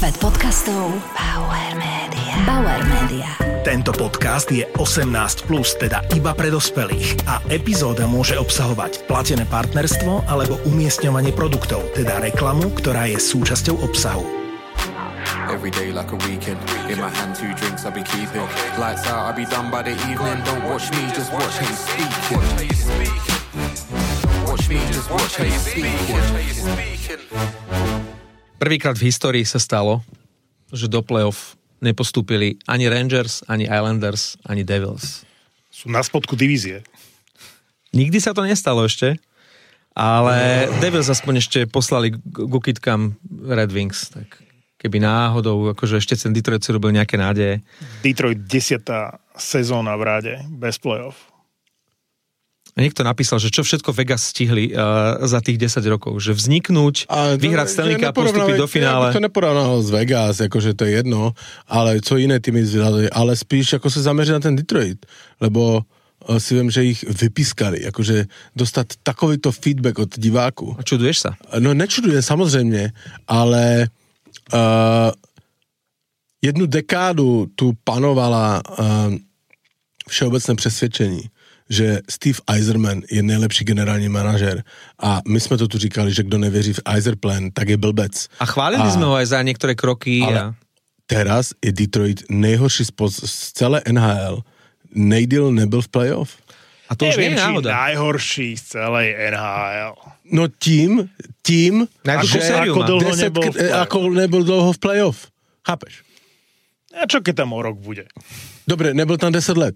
Svet podcastov Bauer Media. Bauer Media. Tento podcast je 18+, teda iba pre dospelých a epizóda môže obsahovať platené partnerstvo alebo umiestňovanie produktov, teda reklamu, ktorá je súčasťou obsahu. Every day like a weekend. In my hand 2 drinks I'll be keeping. Lights out I'll be done by the evening. Don't watch me, just watch how you speaking. Watch me, just watch how you speaking. Prvýkrát v histórii sa stalo, že do play-off nepostúpili ani Rangers, ani Islanders, ani Devils. Sú na spodku divízie. Nikdy sa to nestalo ešte, ale Devils aspoň ešte poslali ku kytkám Red Wings, tak keby náhodou, akože ešte ten Detroit si robil nejaké nádeje. Detroit 10. sezóna v ráde, bez play-off. A niekto napísal, že čo všetko Vegas stihli za tých 10 rokov, že vzniknúť, vyhrať Stanley Cup, postúpiť do finále. Ja to neporovnal z Vegas, akože to je jedno, ale co iné týmy zvládli, ale spíš ako sa zameřit na ten Detroit, lebo si viem, že ich vypískali, akože dostať takovýto feedback od diváku. A čuduješ sa? No nečudujem, samozrejme, ale jednu dekádu tu panovala všeobecné přesvědčení, že Steve Yzerman je nejlepší generální manažer a my jsme to tu říkali, že kdo nevěří v Yzerplan, tak je blbec. A chválili sme ho aj za niektoré kroky. Ale teraz je Detroit nejhorší z celé NHL. Nejdýl nebyl v playoff. A to už nie je náhoda. Najhorší z celej NHL. No tím, najdlhšiu sériu ako dlho ako nebyl dlouho v playoff. Chápeš? A čo keď tam o rok bude? Dobre, nebyl tam 10 let.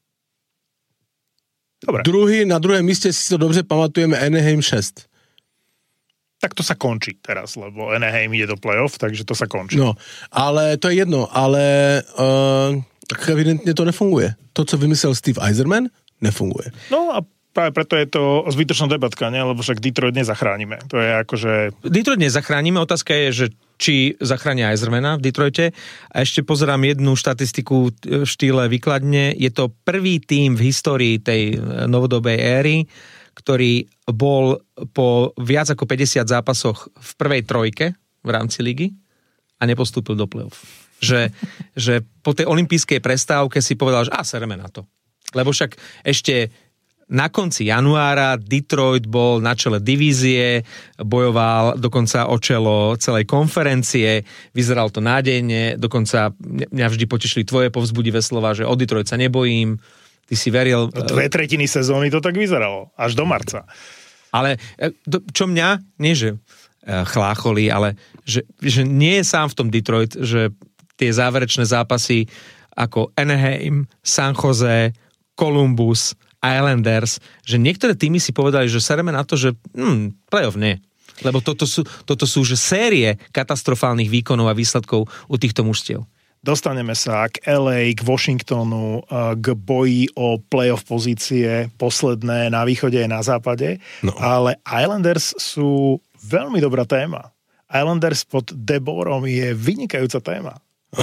Dobre. Na druhém místě si to dobře pamatujeme Anaheim 6. Tak to sa končí teraz, lebo Anaheim ide do play-off, takže to sa končí. No, ale to je jedno, ale tak evidentně to nefunguje. To, co vymyslel Steve Yzerman, nefunguje. No a práve preto je to zbytočná debatka, ne? Lebo však Detroit nezachránime. To je akože... Detroit nezachránime, otázka je, že či zachránia Yzermana v Detroite. A ešte pozerám jednu štatistiku v štýle výkladne. Je to prvý tím v histórii tej novodobej éry, ktorý bol po viac ako 50 zápasoch v prvej trojke v rámci ligy a nepostúpil do play-off. Že po tej olympijskej prestávke si povedal, že sereme na to. Lebo však ešte na konci januára Detroit bol na čele divízie, bojoval dokonca o čelo celej konferencie, vyzeral to nádejne, dokonca mňa vždy potešili tvoje povzbudivé slova, že o Detroit sa nebojím, ty si veril... 2/3 sezóny to tak vyzeralo, až do marca. Ale čo mňa, nie že chlácholí, ale že nie je sám v tom Detroit, že tie záverečné zápasy ako Anaheim, San Jose, Columbus, Islanders, že niektoré týmy si povedali, že sereme na to, že playoff nie. Lebo toto sú že série katastrofálnych výkonov a výsledkov u týchto mužstiev. Dostaneme sa k LA, k Washingtonu, k boji o playoff pozície posledné na východe a na západe, ale Islanders sú veľmi dobrá téma. Islanders pod Deborom je vynikajúca téma.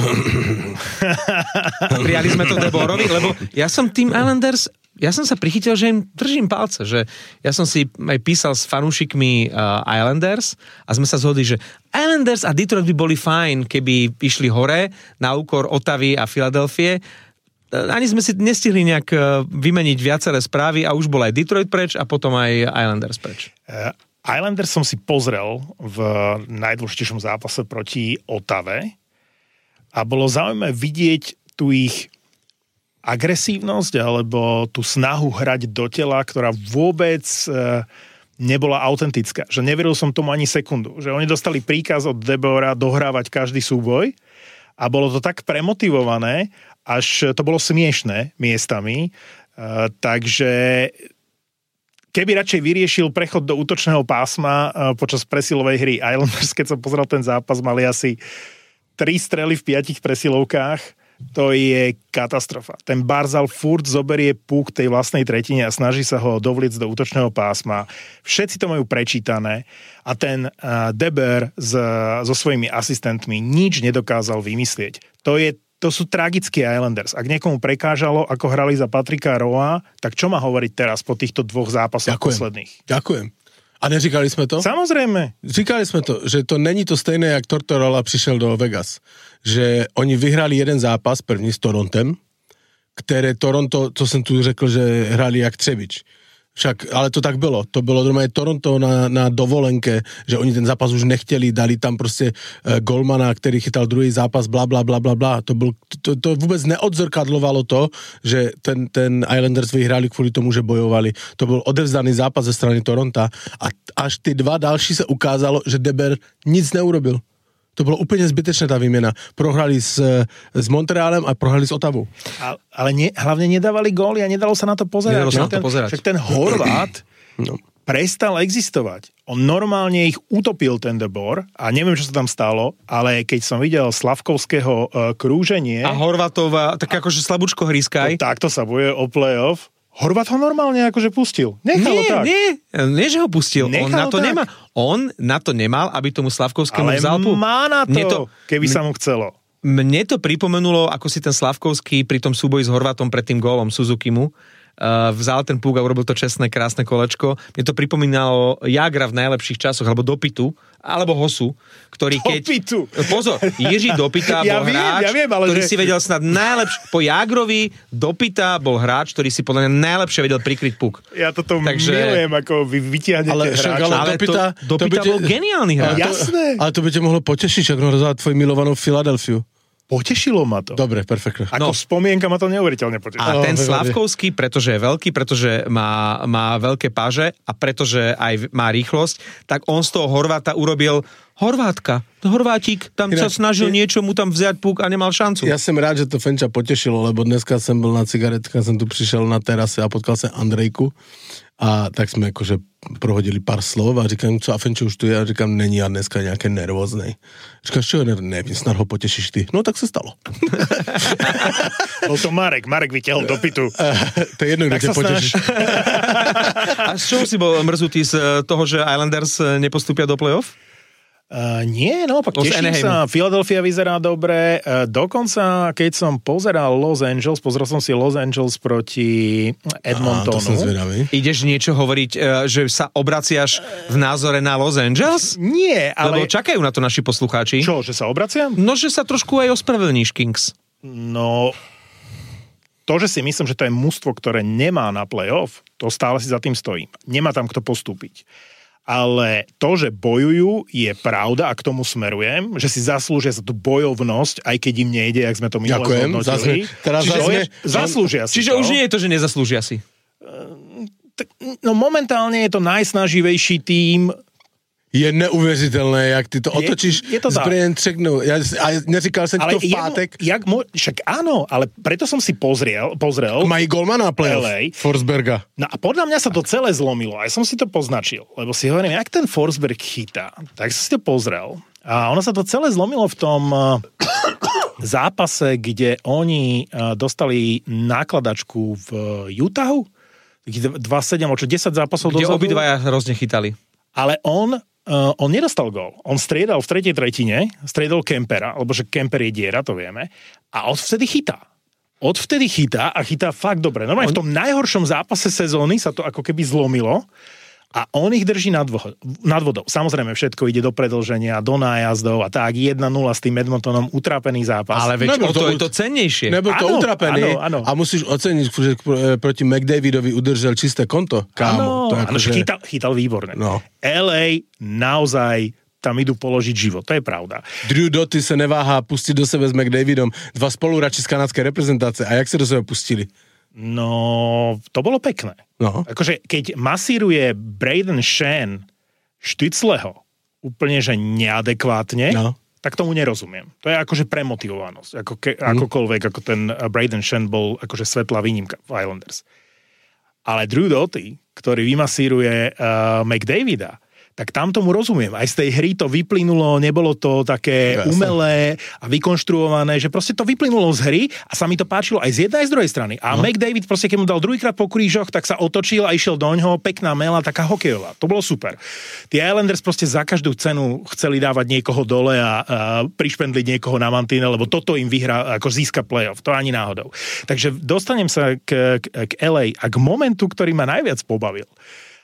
Prijali sme to Deborovi, lebo ja som tým Islanders, ja som sa prichytil, že im držím palce, že ja som si aj písal s fanúšikmi Islanders a sme sa zhodli, že Islanders a Detroit by boli fajn, keby išli hore na úkor Ottavy a Filadelfie. Ani sme si nestihli nejak vymeniť viaceré správy a už bol aj Detroit preč a potom aj Islanders preč. Islanders som si pozrel v najdôležitejšom zápase proti Ottave a bolo zaujímavé vidieť tu ich agresívnosť alebo tú snahu hrať do tela, ktorá vôbec nebola autentická. Že neveril som tomu ani sekundu. Že oni dostali príkaz od Debora dohrávať každý súboj a bolo to tak premotivované, až to bolo smiešné miestami. Takže keby radšej vyriešil prechod do útočného pásma počas presilovej hry Islanders, keď som pozrel ten zápas, mali asi 3 strely v 5 presilovkách. To je katastrofa. Ten Barzal furt zoberie puk tej vlastnej tretine a snaží sa ho dovliecť do útočného pásma. Všetci to majú prečítané a ten Deber so svojimi asistentmi nič nedokázal vymyslieť. To sú tragickí Islanders. Ak niekomu prekážalo, ako hrali za Patricka Roa, tak čo má hovoriť teraz po týchto 2 zápasoch posledných? Ďakujem. A neříkali jsme to? Samozrejme. Říkali jsme to, že to není to stejné, jak Tortorella přišel do Vegas. Že oni vyhrali jeden zápas, první s Torontem, které Toronto, co jsem tu řekl, že hráli jak Třebič. Však, ale to tak bylo. To bylo normálně Toronto na dovolenke, že oni ten zápas už nechtěli, dali tam prostě golmana, který chytal druhý zápas, bla, bla, bla, bla, bla. To vůbec neodzrkadlovalo to, že ten Islanders vyhráli kvůli tomu, že bojovali. To byl odevzdaný zápas ze strany Toronta a až ty dva další se ukázalo, že Deber nic neurobil. To bylo úplně zbytečné tá výmena. Prohrali s Montrealem a prohrali s Ottawou. Ale hlavne nedávali góly a nedalo sa na to pozerať. Však ten Horvát prestal existovať. On normálne ich utopil, ten Debor, a neviem, čo sa tam stalo, ale keď som videl Slavkovského krúženie... A Horvátova, tak akože slabúčko hryskaj. Takto sa boje o playoff. Horvát ho normálne akože pustil. Nechal ho tak. Nie, že ho pustil. On na to nemal, aby tomu Slavkovskému vzal puk. Ale má na to, keby sa mu chcelo. Mne to pripomenulo, ako si ten Slavkovský pri tom súboji s Horvátom pred tým gólom Suzukimu vzal ten puk a urobil to čestné, krásne kolečko. Mne to pripomínalo Jágra v najlepších časoch, alebo Dopitu, alebo Hosu, ktorý Dopitu. Pozor, Jiří Dopita bol hráč, ktorý si vedel snad najlepšie... Po Jágrovi Dopita bol hráč, ktorý si podľa mňa najlepšie vedel prikryť puk. Ja toto milujem, ako vy vytiahnete hráča. Ale Dopita bol geniálny hráč. Jasné. Ale to by ťa mohlo potešiť, ak rozhodla tvoju milovanou Filadelfiu. Potešilo ma to. Dobre, perfektne. Ako spomienka ma to neuveriteľne potešilo. A ten Slavkovský, pretože je veľký, pretože má veľké páže a pretože aj má rýchlosť, tak on z toho Horváta urobil Horvátka. Horvátik tam sa snažil niečo mu tam vziať puk a nemal šancu. Ja som rád, že to Fenča potešilo, lebo dneska som bol na cigaretkách, som tu prišiel na terase a potkal sa Andrejku a tak sme akože prohodili pár slov a říkám, co a Fenčo už tu je a říkám, není a dneska nejaké nervóznej. Říkám, čo je nevím, snad ho potešíš ty. No tak sa stalo. Bol to Marek vyťahol Dopitu. To je jedno, kde ťa potešíš. A z čoho si bol mrzutý z toho, že Islanders nepostúpia do play-off? Nie, no, pak teším sa. Philadelphia vyzerá dobre. Dokonca, keď som pozeral Los Angeles, pozrel som si Los Angeles proti Edmontonu. To som zvedavý. Ideš niečo hovoriť, že sa obraciaš v názore na Los Angeles? Nie, ale... Lebo čakajú na to naši poslucháči. Čo, že sa obraciam? No, že sa trošku aj ospravedlníš, Kings. No, to, že si myslím, že to je mužstvo, ktoré nemá na playoff, to stále si za tým stojím. Nemá tam kto postúpiť. Ale to, že bojujú, je pravda a k tomu smerujem, že si zaslúžia za tú bojovnosť, aj keď im nejde, jak sme to minule zhodnotili. Zaslúžia si Čiže to. už nie je to, že nezaslúžia si. No momentálne je to najsnaživejší tím. Je neuvěřitelné, jak ty to otočíš z Brian Tregnou. Ja neříkal som to v pátek. Však áno, ale preto som si pozrel. Mají golmana playoff, Forsberga. No a podľa mňa sa to celé zlomilo. Aj som si to poznačil. Lebo si hovorím, jak ten Forsberg chytá. Tak som si to pozrel. A ono sa to celé zlomilo v tom zápase, kde oni dostali nákladačku v Utahu. 2-7, čo 10 zápasov kde dozadu. Obidvaja hrozne chytali. Ale on nedostal gól. On striedal v tretej tretine, striedal Kempera, lebo že Kemper je diera, to vieme, a odvtedy chytá. A chytá fakt dobre. Normálne v tom najhoršom zápase sezóny sa to ako keby zlomilo a on ich drží nad vodou. Samozrejme, všetko ide do predĺženia, do nájazdov a tak, 1-0 s tým Edmontonom, utrápený zápas. Ale veď to je to cennejšie. Nebyl to utrapený a musíš oceniť, že proti McDavidovi udržel čisté konto. Kámo. Áno, chytal výborne. No. LA naozaj tam idú položiť život, to je pravda. Drew Doughty sa neváha pustiť do sebe s McDavidom, dva spolurači z kanadskej reprezentácie. A jak sa do sebe pustili? No, to bolo pekné. No. Akože, keď masíruje Braden Shen Štycleho úplne, že neadekvátne, tak tomu nerozumiem. To je akože premotivovanosť. Akokoľvek, ako ten Braden Shen bol akože svetlá výnimka v Islanders. Ale Drew Doughty, ktorý vymasíruje McDavida, tak tam tomu rozumiem. Aj z tej hry to vyplynulo, nebolo to také umelé a vykonštruované, že proste to vyplynulo z hry a sa mi to páčilo aj z jednej aj z druhej strany. A McDavid proste, keď mu dal druhýkrát po krížoch, tak sa otočil a išiel doňho, pekná mela, taká hokejová. To bolo super. Tí Islanders proste za každú cenu chceli dávať niekoho dole a prišpendliť niekoho na mantíne, lebo toto im vyhrá, ako získa playoff. To ani náhodou. Takže dostanem sa k LA a k momentu, ktorý ma najviac pobavil.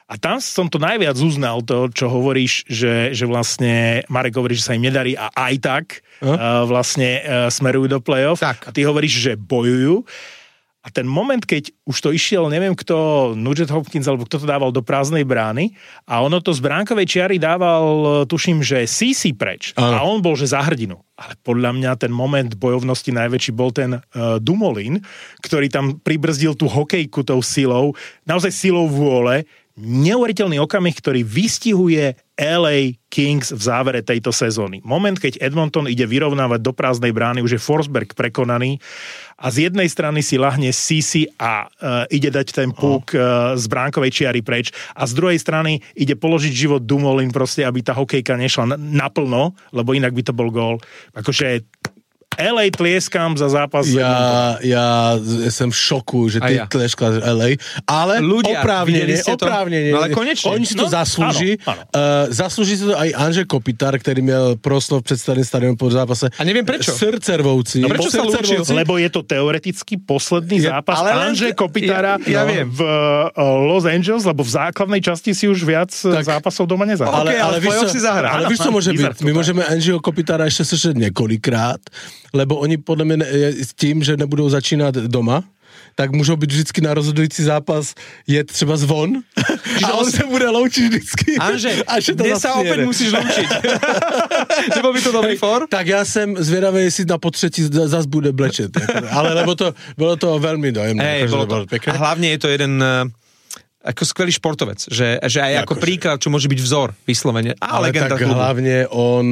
A tam som to najviac uznal, to, čo hovoríš, že vlastne Marek hovorí, že sa im nedarí a aj tak vlastne smerujú do play-off. Tak. A ty hovoríš, že bojujú. A ten moment, keď už to išiel, neviem kto, Nugent Hopkins, alebo kto to dával do prázdnej brány a ono to z bránkovej čiary dával, tuším, že CC preč. A on bol, že za hrdinu. Ale podľa mňa ten moment bojovnosti najväčší bol ten Dumoulin, ktorý tam pribrzdil tú hokejku tou silou, naozaj silou vôle, neuveriteľný okamih, ktorý vystihuje LA Kings v závere tejto sezóny. Moment, keď Edmonton ide vyrovnávať do prázdnej brány, už je Forsberg prekonaný a z jednej strany si lahne Ceci a ide dať ten puk z bránkovej čiary preč a z druhej strany ide položiť život Dumoulin proste, aby tá hokejka nešla naplno, lebo inak by to bol gól. Akože LA tlieskam za zápas. Ja som v šoku, že ty tlieskal LA, ale ľudia, oprávnenie. No ale konečne. Oni si to zaslúži. Áno. Zaslúži si to aj Andrej Kopitar, ktorý miel proslov v predstaveným stadionu po zápase. A neviem prečo. Srdcervovci. No prečo sa lúčil? Lebo je to teoreticky posledný zápas Andrej Kopitara v Los Angeles, lebo v základnej časti si už viac zápasov doma nezahral. Ale víš, čo môže byť? My môžeme Andreho Kopitara ešte slyšet několikrát, lebo oni podľa mňa s tím, že nebudou začínat doma, tak můžou být vždycky na rozhodující zápas jet třeba zvon a on se bude loučit vždycky. Anže, dnes sa opäť musíš loučiť. Nebo by to dobrý for? Tak já jsem zvědavý, jestli na potřetí zas bude blečet. Ale lebo bylo to velmi dojemné. A hlavne je to jeden ako skvelý športovec, že aj ako príklad, čo môže byť vzor vyslovene. Ale tak klubu. Hlavne on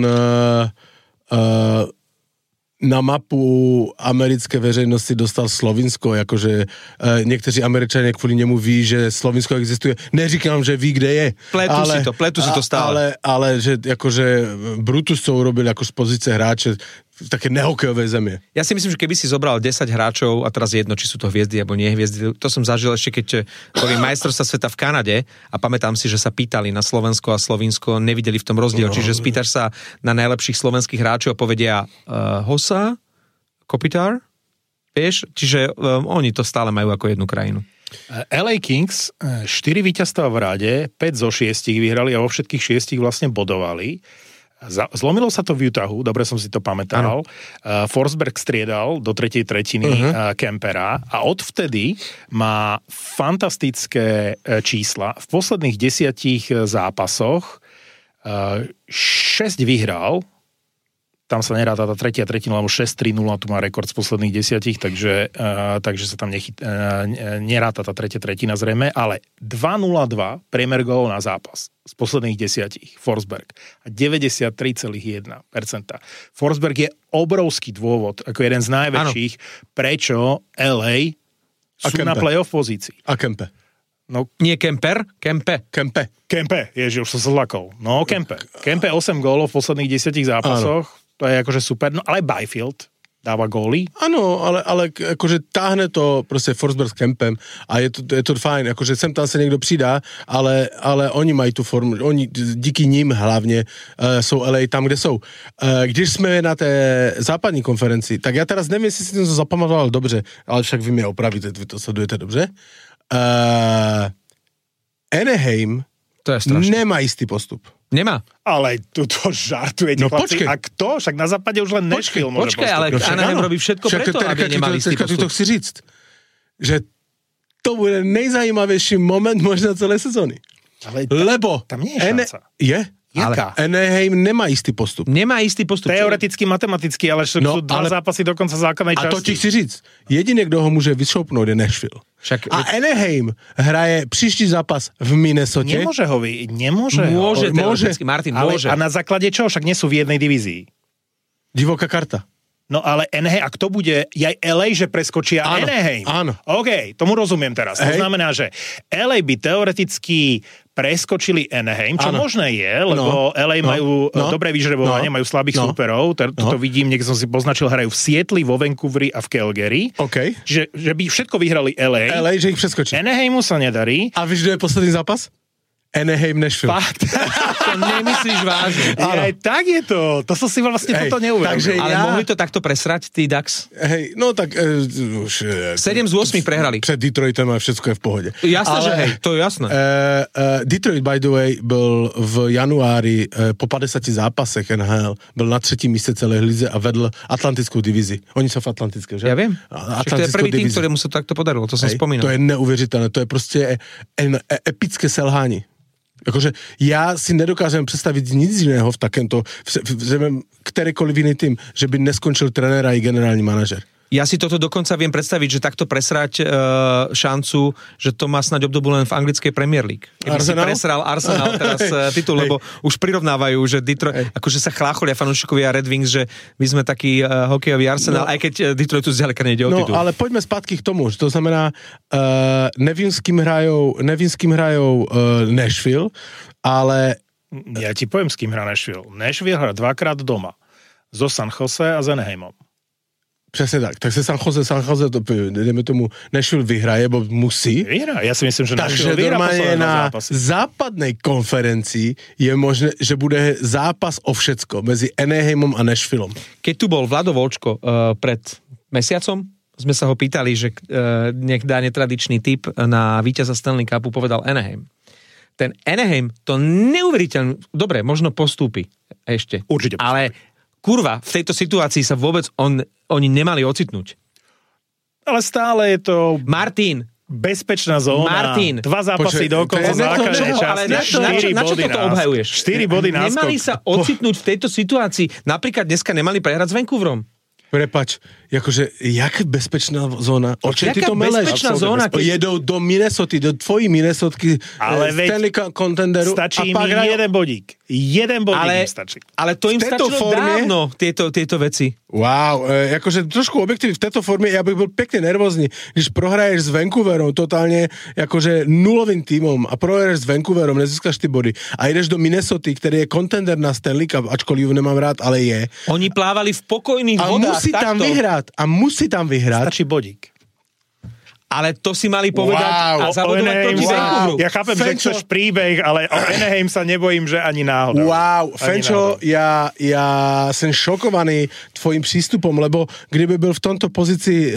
na mapu americké veřejnosti dostal Slovinsko, jakože někteří Američané kvůli němu ví, že Slovinsko existuje. Neříkám, že ví, kde je. Pletu si to stále. Ale že jakože Brutus, co urobil jako z pozice hráče v také nehokejovej země. Ja si myslím, že keby si zobral 10 hráčov a teraz jedno, či sú to hviezdy alebo nie hviezdy, to som zažil ešte, keď boli majstrovstvá sveta v Kanade a pamätám si, že sa pýtali na Slovensko a Slovinsko, nevideli v tom rozdiel. Čiže spýtaš sa na najlepších slovenských hráčov a povedia Hossa, Kopitar, vieš? Čiže oni to stále majú ako jednu krajinu. LA Kings 4 víťazstvá v rade, 5 zo 6 vyhrali a vo všetkých 6 vlastne bodovali. Zlomilo sa to v Utahu, dobre som si to pamätal. Forsberg striedal do tretej tretiny Kempera a odvtedy má fantastické čísla. V posledných 10 zápasoch 6 vyhral, tam sa neráta tá tretia tretina, lebo 6-3-0 tu má rekord z posledných 10, takže sa tam neráta tá tretia tretina zrejme, ale 2-0-2 priemer gólov na zápas z posledných 10 Forsberg a 93,1%. Forsberg je obrovský dôvod, ako jeden z najväčších, prečo LA sú na playoff pozícii. A Kempe. No, nie Kemper? Kempe, ježi, už som sa zlakol. No, Kempe 8 gólov v posledných 10 zápasoch. To je akože super, no ale Byfield dáva góly. Áno, ale akože táhne to proste Forsberg s Kempem a je to fajn, akože sem tam sa niekto přidá, ale oni mají tu formu, oni díky ním hlavne jsou LA tam, kde jsou. Když jsme na té západní konferenci, tak já teraz nevím, jestli si to zapamatoval dobře, ale však vy mě opravíte, vy to sledujete dobře. Anaheim to je strašné. Nemá istý postup. Nemá. Ale tu to žartujete, no chlapci. A kto? Však na západe už len Nashville môže postupovať. Ale Anaheim robí všetko preto, aby nemali istý postup. To chci říct, že to bude nejzajímavější moment možná celé sezóny. Lebo tam nie je šanca. Jaká? Anaheim nemá istý postup. Nemá istý postup. Teoreticky, matematicky, ale sú dva zápasy dokonca základnej časti. A to ti chci říct. Jediný, kdo ho může vyšoupnout, je Nashville. Anaheim hraje příští zápas v Minnesota. Nemôže. Môže teoreticky, Martin, môže. A na základe čoho? Však nie sú v jednej divízii. Divoká karta. No ale Anaheim, a kto bude? Aj LA, že preskočia Anaheim. Áno. OK, tomu rozumiem teraz. To znamená, že LA by teoreticky preskočili Anaheim, čo možné je, lebo LA majú dobré vyžrebovanie, majú slabých súperov, to vidím, niekde som si poznačil, hrajú v Sietli, vo Vancouveri a v Calgary. OK. Že by všetko vyhrali LA. LA, že ich preskočí. Anaheimu sa nedarí. A víš, kto je posledný zápas? Anaheim Nashville. Fakt. To nemyslíš vážne. Aj tak je to. To som si vlastne toto neuvedomil. takže Ale mohli to takto presrať, tí Ducks? Hej, no tak už... 7 z 8 prehrali. Před Detroitem a všetko je v pohode. Jasné, že hej, to je jasné. Detroit, by the way, byl v januári po 50 zápasech NHL, byl na 3. místě celé lize a vedl Atlantickou divizi. Oni jsou v Atlantické, že? Ja viem. To je prvý tým, ktorému sa takto podarilo, to som spomínal. To je neuvěřitelné, to je prostě epické selhání. Jakože já si nedokážem představit nic jiného v takémto, kterýkoliv jiný tým, že by neskončil trenér a i generální manažer. Ja si toto dokonca viem predstaviť, že takto presrať šancu, že to má snáď obdobu len v anglickej Premier League. Keby Arsenal? si presral Arsenal teraz titul, lebo už prirovnávajú, že Detroit, akože sa chlácholia fanúšikovia Red Wings, že my sme taký hokejový Arsenal, aj keď Detroitu zďaleka nejde o titul. No, ale poďme zpátky k tomu, že to znamená, nevím, s kým hrajou Nashville, ale... Ja ti poviem, s kým hrá Nashville. Nashville hrá 2-krát doma. So San Jose a s Anaheimom. Přesně tak. Tak se San Jose, to, dejme tomu, Nashville vyhraje, bo musí. Vyhrá. Ja si myslím, že Nashville Takže vyhrá normálně posledné na zápasy. západnej konferencii je možné, že bude zápas o všecko mezi Anaheimom a Nashvillom. Keď tu bol Vlado Volčko pred mesiacom, sme sa ho pýtali, že nech dá netradičný tip na víťaza Stanley Cupu, povedal Anaheim. Ten Anaheim to neuveriteľne, dobre, možno postúpi ešte. Určite postúpi. Ale kurva, v tejto situácii sa vôbec oni nemali ocitnúť. Ale stále je to Martin, bezpečná zóna. Martin. 2 zápasy do konca základnej časti. na čo toto obhajuješ? 4 body náskok. Nemali sa ocitnúť v tejto situácii. Napríklad dneska nemali prehrať s Vancouverom. Prepač, jakože, jak bezpečná zóna? O čem ty Jaká to meleš? bezpečná zóna? Jedou do Minnesoty, do tvojí Minnesotky, Ale Stanley Contenderu. stačí a pak mi jeden bodík. Jeden bodík im stačí. Ale to im V tejto stačilo forme- dávno, tieto veci. Wow, jakože trošku objektívne v tejto forme, ja bych byl pekne nervózny, když prohraješ s Vancouverom totálne akože nulovým tímom a prohraješ s Vancouverom, nezískaš ty body a ideš do Minnesoty, ktorý je contender na Stanley Cup, ačkoliv ju nemám rád, ale je. Oni plávali v pokojných A vodách. musí tam vyhrať. Stačí bodík. Ale to si mali povedať a zabudovať proti Vancouveru. Ja chápem, že Fenčo. chceš príbeh, ale o Anaheim sa nebojím, že ani náhodou. Wow, Fenčo, ja som šokovaný tvojim přístupom, lebo kdyby byl v tomto pozici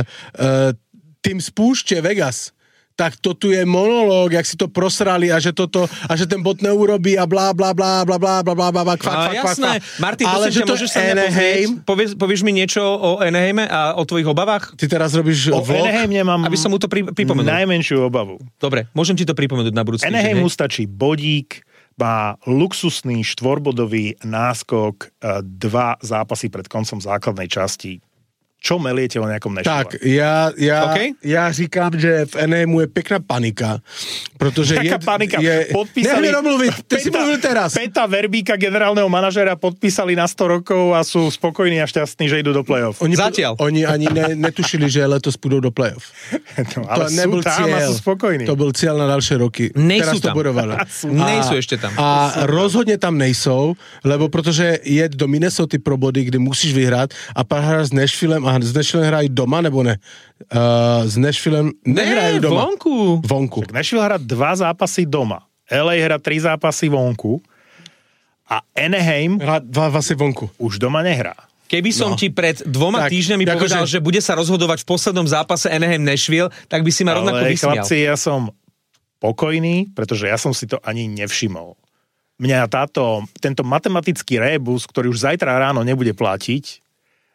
tým spúšte Vegas, tak to tu je monológ, jak si to prosrali a že ten bot neurobí a blá, blá, blá, blá, blá, blá, blá, blá, kvak. Jasné. Martin, Ale prosím že ťa, to môžeš sa mňa Anaheim, pozrieť? Povieš mi niečo o Anaheime a o tvojich obavách? ty teraz robíš O vlog. Anaheim nemám Aby som mu to pripomenul. najmenšiu obavu. Dobre, môžem ti to pripomenúť na budúci Anaheim mu týždeň. stačí bodík, má luxusný 4-bodový náskok, 2 zápasy pred koncom základnej časti. Čo meliete o nejakom Nashville? Tak, OK? já říkám, že v Anaheimu je pěkná panika, protože Taká panika. Nech Podpísali... mi domluvit, ty si mluvil teraz. Peta Verbíka, generálneho manažera, podpísali na 100 rokov a sú spokojní a šťastní, že idú do play-off. Zatiaľ. Oni ani netušili, že letos půjdou do play-off. No, ale sú nebyl tam a sú spokojní. To byl cíl na další roky. Nejsou Teraz to tam. budovali. Nejsou ešte tam. A rozhodně tam nejsou, lebo protože jet do Minnesoty pro body, kdy musíš vyhrát a pak hráš s Nashvillem a s Nashvillem hrají doma, nebo ne? S Nashvillem nehrajú doma. Vonku. Nashville hrá 2 zápasy doma. LA hrá 3 zápasy vonku a Anaheim Hrá 2 vlastne vonku. už doma nehrá. Keby som ti pred 2 Tak, týždňami akože- povedal, že bude sa rozhodovať v poslednom zápase Anaheim-Nashville, tak by si ma rovnako Ale vysmial. chlapci, ja som pokojný, pretože ja som si to ani nevšimol. Mňa tento matematický rébus, ktorý už zajtra ráno nebude platiť,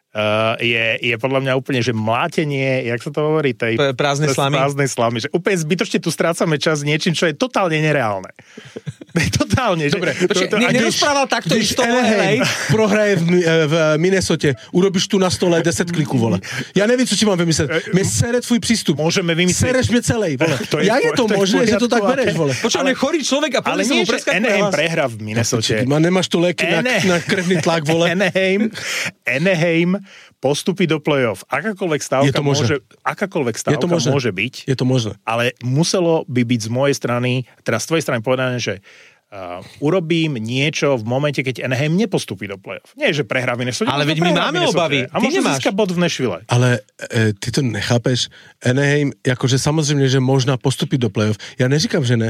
je podľa mňa úplne, že mlátenie, jak sa to hovorí, tej Prázdnej slamy. prázdnej slamy, že úplne zbytočne tu strácame čas niečím, čo je totálne nereálne. Totálne. Dobre, Nerozprával takto Když iš toho Anaheim prohraje v Minnesote, urobíš tu na stole 10 kliků, vole. Ja nevím, co ti mám vymyslet. Mne sere tvůj přístup. Môžeme vymyslieť. Sereš mne celej, vole. To je Jak je to v možné, že to tak poriadku, bereš, vole? Počujem, je chorý človek a Ale pozri sa nie, mu že preskakuje Anaheim hlas. prehrá v Minnesote. Nemáš tu léky na krvný tlak, vole. Anaheim postupí do play-off. Je Akákoľvek stávka to možné. môže byť, Je to možné. ale muselo by byť z mojej strany, teraz z tvojej strany povedané, že urobím niečo v momente, keď Anaheim nepostupí do play-off. Nie, že prehrá v Minnesota. Ale veď my máme obavy. A Ty možno nemáš. získa bod v Nashville. Ale ty to nechápeš. Anaheim, jakože samozřejmě, že možná postupit do playoff. Já neříkám, že ne,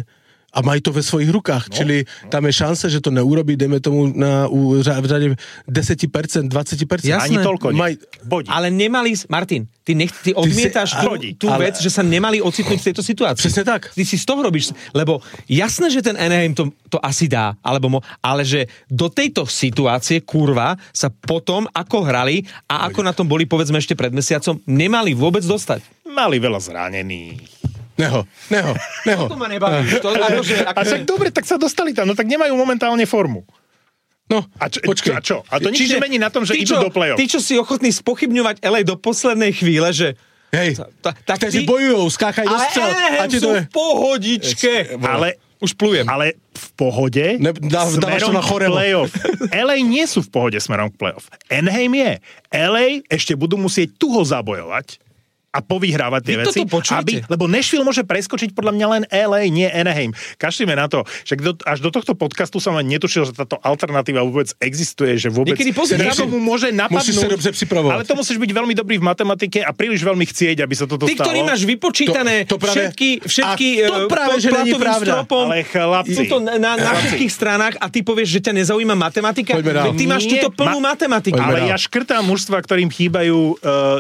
A mají to ve svojich rukách, čili tam je šance, že to neurobí, dejme tomu v řade 10%, 20%. Ani toľko nie. Ale nemali, Martin, ty odmietaš tú vec, že sa nemali ocitnúť v tejto situácii. Presne tak. Ty si z toho robíš, lebo jasné, že ten Anaheim to asi dá, ale že do tejto situácie, kurva, sa potom, ako hrali a ako na tom boli, povedzme, ešte pred mesiacom, nemali vôbec dostať. Mali veľa zranených. Neho. To ma nebaví. A však dobre, tak sa dostali tam, no tak nemajú momentálne formu. No, počkej. A čo? A to nič nemení na tom, že idú do play-off. Ty, čo si ochotný spochybňovať LA do poslednej chvíle, že... Hej, kteří bojujou, skákajú do strel. A sú v pohodičke. Ale už plujem. Ale v pohode smerom k play-off. LA nie sú v pohode smerom k play-off. Anaheim je. LA ešte budú musieť tuho zabojovať a povyhrávať tie veci, lebo Nashville môže preskočiť podľa mňa len LA, nie Anaheim. Kašlíme na to. Však až do tohto podcastu som ani netušil, že táto alternatíva vôbec existuje, že vôbec niekomu môže napadnúť. Musíš sa dobře pripravovať. Ale to musíš byť veľmi dobrý v matematike a príliš veľmi chcieť, aby sa toto stalo. Ty, ktorý máš vypočítané všetky podplatovým stropom, ale chlapci, sú to na všetkých stranách a ty povieš, že ťa nezaujíma matematika. Ty máš túto plnú matematiku. Ale ja škrtám mužstva, ktorým chýbajú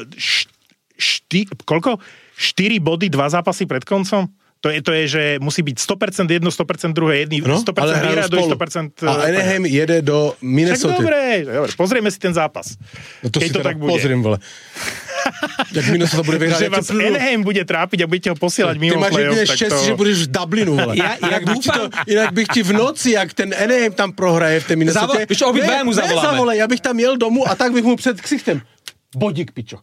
4 body, 2 zápasy pred koncom? To je, že musí byť 100% jedno, 100% druhé, 100% vyhrá, 100%... A Anaheim jede do Minnesota. Tak dobre, pozrieme si ten zápas. No to keď si to tak bude. Pozriem, vole. Jak Minnesota bude vyhrať. Že vás Anaheim bude trápiť a budete ho posielať mimo play-off. Ty máš jedine šťastie, že budeš v Dublinu, vole. Inak bych ti v noci, jak ten Anaheim tam prohraje v tej Minnesota... Ja bych tam jel domů a tak bych mu před ksichtem. Bodík, pičo.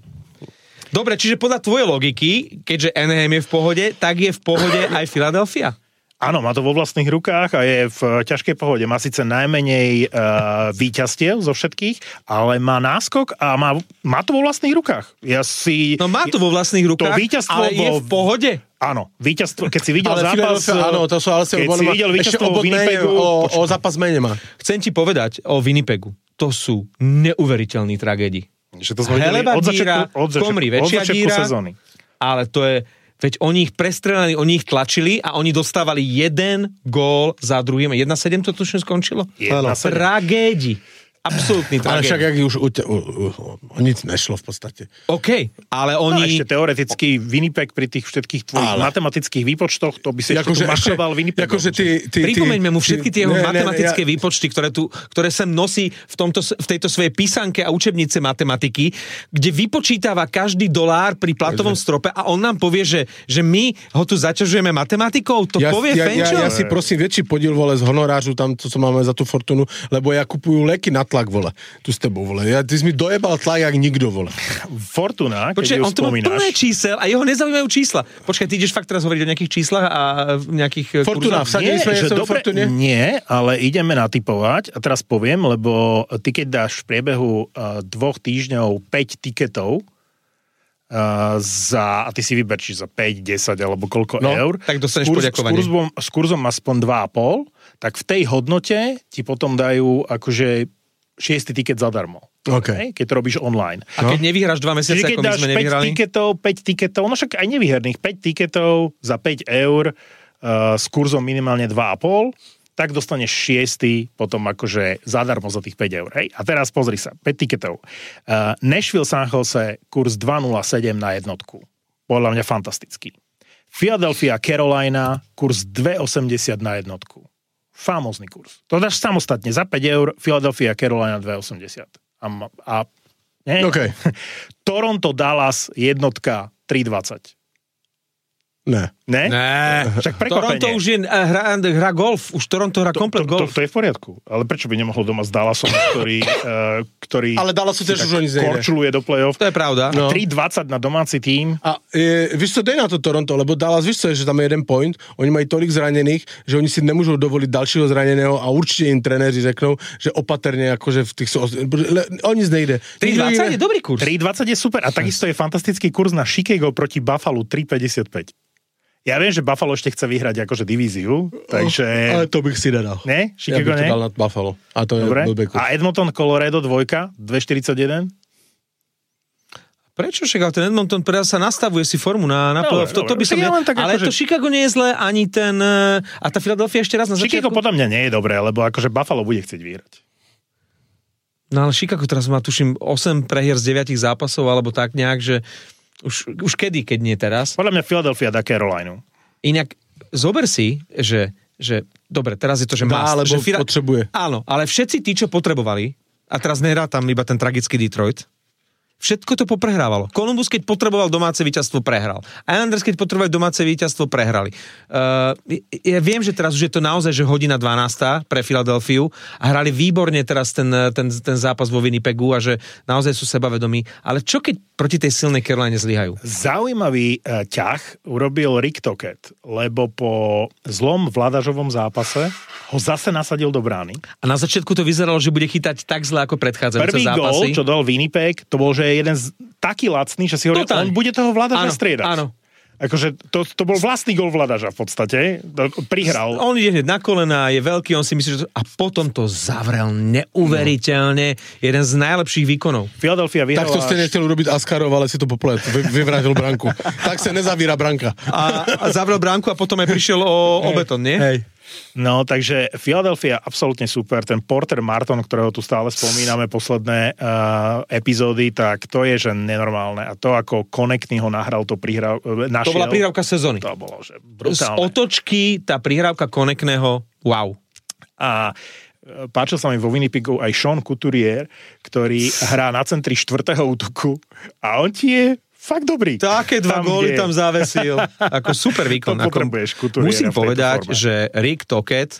Dobre, čiže podľa tvojej logiky, keďže Anaheim je v pohode, tak je v pohode aj Philadelphia? Áno, má to vo vlastných rukách a je v ťažkej pohode. Má síce najmenej víťazstiev zo všetkých, ale má náskok a má to vo vlastných rukách. No má to vo vlastných rukách, ale je v pohode? Áno, víťazstvo, keď si videl zápas... Áno, to sú ale keď si videl víťazstvo o Winnipegu... O zápas menej má. Chcem ti povedať o Winnipegu. To sú neuveriteľní tragédii. Heleba díra, komri, väčšia díra, ale to je, veď oni ich prestrelali, oni ich tlačili a oni dostávali 1 gól za druhým. 1-7 to tušne skončilo? Tragédii. Absolútny tragédia. Ale však jak už nic nešlo v podstate. OK, ale oni... No ešte teoreticky Winnipeg pri tých všetkých tvojich matematických výpočtoch, to by si ešte tu mašoval Winnipeg. Pripomeňme mu všetky tie jeho matematické výpočty, ktoré sem nosí v tejto svojej písanke a učebnice matematiky, kde vypočítava každý dolár pri platovom strope a on nám povie, že my ho tu zaťažujeme matematikou. To povie Fenčo? Ja si prosím väčší podiel, vole, z honorářu tam, co máme za tú Fortunu, lebo ja kupujú leky na tlak, vole. Tu s tebou, vole. Ty si mi dojebal tlak, jak nikto, vole. Fortuna, keď ju spomínaš. On to má plné čísel a jeho nezaujímajú čísla. Počkaj, ty ideš fakt teraz hovoriť o nejakých číslach a nejakých Fortuna, vsadili sme niečo do Fortune? Nie, ale ideme natipovať a teraz poviem, lebo ty keď dáš v priebehu 2 týždňov 5 tiketov a ty si vyber, či za 5, 10 alebo koľko eur. Tak dostaneš poďakovanie. S kurzom aspoň 2,5, tak v tej hodnote ti potom dajú akože 6. tiket zadarmo. Okay. Keď to robíš online. A keď nevyhráš 2 mesiace, ako my sme nevyhrali? Keď dáš 5 tiketov, no však aj nevyherných, 5 tiketov za 5 eur s kurzom minimálne 2,5, tak dostaneš 6. potom akože zadarmo za tých 5 eur. Hej? A teraz pozri sa, 5 tiketov. Nashville San Jose, kurz 2,07 na jednotku. Podľa mňa fantastický. Philadelphia Carolina, kurz 2,80 na jednotku. Famózny kurz. To dáš samostatne. Za 5 eur Philadelphia Carolina 2,80. Okay. Toronto Dallas jednotka 3,20. Ne? Však prekvapenie. Toronto už hrá golf. Už Toronto hrá komplet golf. To je v poriadku. Ale prečo by nemohol doma s Dallasom, ktorý ale Dallasu tiež už oni korčuluje do play-off. To je pravda. No. 3,20 na domáci tím. A víš co, dej na to Toronto, lebo Dallas, víš co je, že tam je jeden point, oni mají tolik zranených, že oni si nemôžu dovoliť dalšího zraneného a určite im trenéři řeknou, že opatrne akože v tých... O nic nejde. 3,20 je dobrý kurz. 3,20 je super. A takisto je fantastický kurz na Chicago proti Buffalo 3,55. Ja viem, že Buffalo ešte chce vyhrať akože divíziu, takže... Ale to bych si nedal. Ne? Chicago ja bych to dal nad Buffalo. A to je dobre. blbý kurz. A Edmonton Colorado 2, 2,41? Prečo však? Ale ten Edmonton sa nastavuje si formu na playoff. To by som ale to Chicago nie je zlé, ani ten... A tá Philadelphia ešte raz na začiatku... Chicago podľa mňa nie je dobré, lebo akože Buffalo bude chcieť vyhrať. No ale Chicago teraz má, tuším, 8 prehier z 9 zápasov, alebo tak nejak, že už kedy, keď nie teraz. Podľa mňa Philadelphia dá Carolinu. Inak zober si, že dobre, teraz je to, že má... Alebo potrebuje. Áno, ale všetci tí, čo potrebovali, a teraz nehrá tam iba ten tragický Detroit, všetko to poprehrávalo. Columbus, keď potreboval domáce víťazstvo, prehral. Islanders, keď potrebovali domáce víťazstvo, prehrali. Ja viem, že teraz už je to naozaj, že hodina 12. pre Filadelfiu a hrali výborne teraz ten zápas vo Winnipegu a že naozaj sú sebavedomí. Ale čo keď proti tej silnej Caroline zlyhajú? Zaujímavý ťah urobil Rick Tocchet, lebo po zlom vládažovom zápase ho zase nasadil do brány. A na začiatku to vyzeralo, že bude chytať tak zle ako predchádzajúce zápasy. Prvý gól, čo dal Winnipeg, to bol, že jeden taký lacný, že si hovoril, on bude toho vládaža striedať. Áno. Akože to bol vlastný gól vládaža v podstate. Prihral. On ide hneď na kolena, je veľký, on si myslí, že a potom to zavrel neuveriteľne. Jeden z najlepších výkonov. Philadelphia vyhrala. Tak to ste nechceli urobiť Askarov, ale si to poplet. Vyvrátil branku. Tak sa nezavíra branka. A zavrel branku a potom aj prišiel o betón, nie? Hej. No, takže Philadelphia absolútne super. Ten Porter Martin, ktorého tu stále spomíname posledné epizódy, tak to je, že nenormálne. A to, ako Konechny ho nahral, to našiel. To bola prihrávka sezóny. To bolo, že brutálne. Z otočky tá prihrávka Konechného, wow. A páčil sa mi vo Winnipegu aj Sean Couturier, ktorý hrá na centri 4. útoku a on ti je fakt dobrý. Také dva góly tam zavesil. Ako super výkon. To potrebuješ Couturiera. Musím povedať, že Rick Tocchet,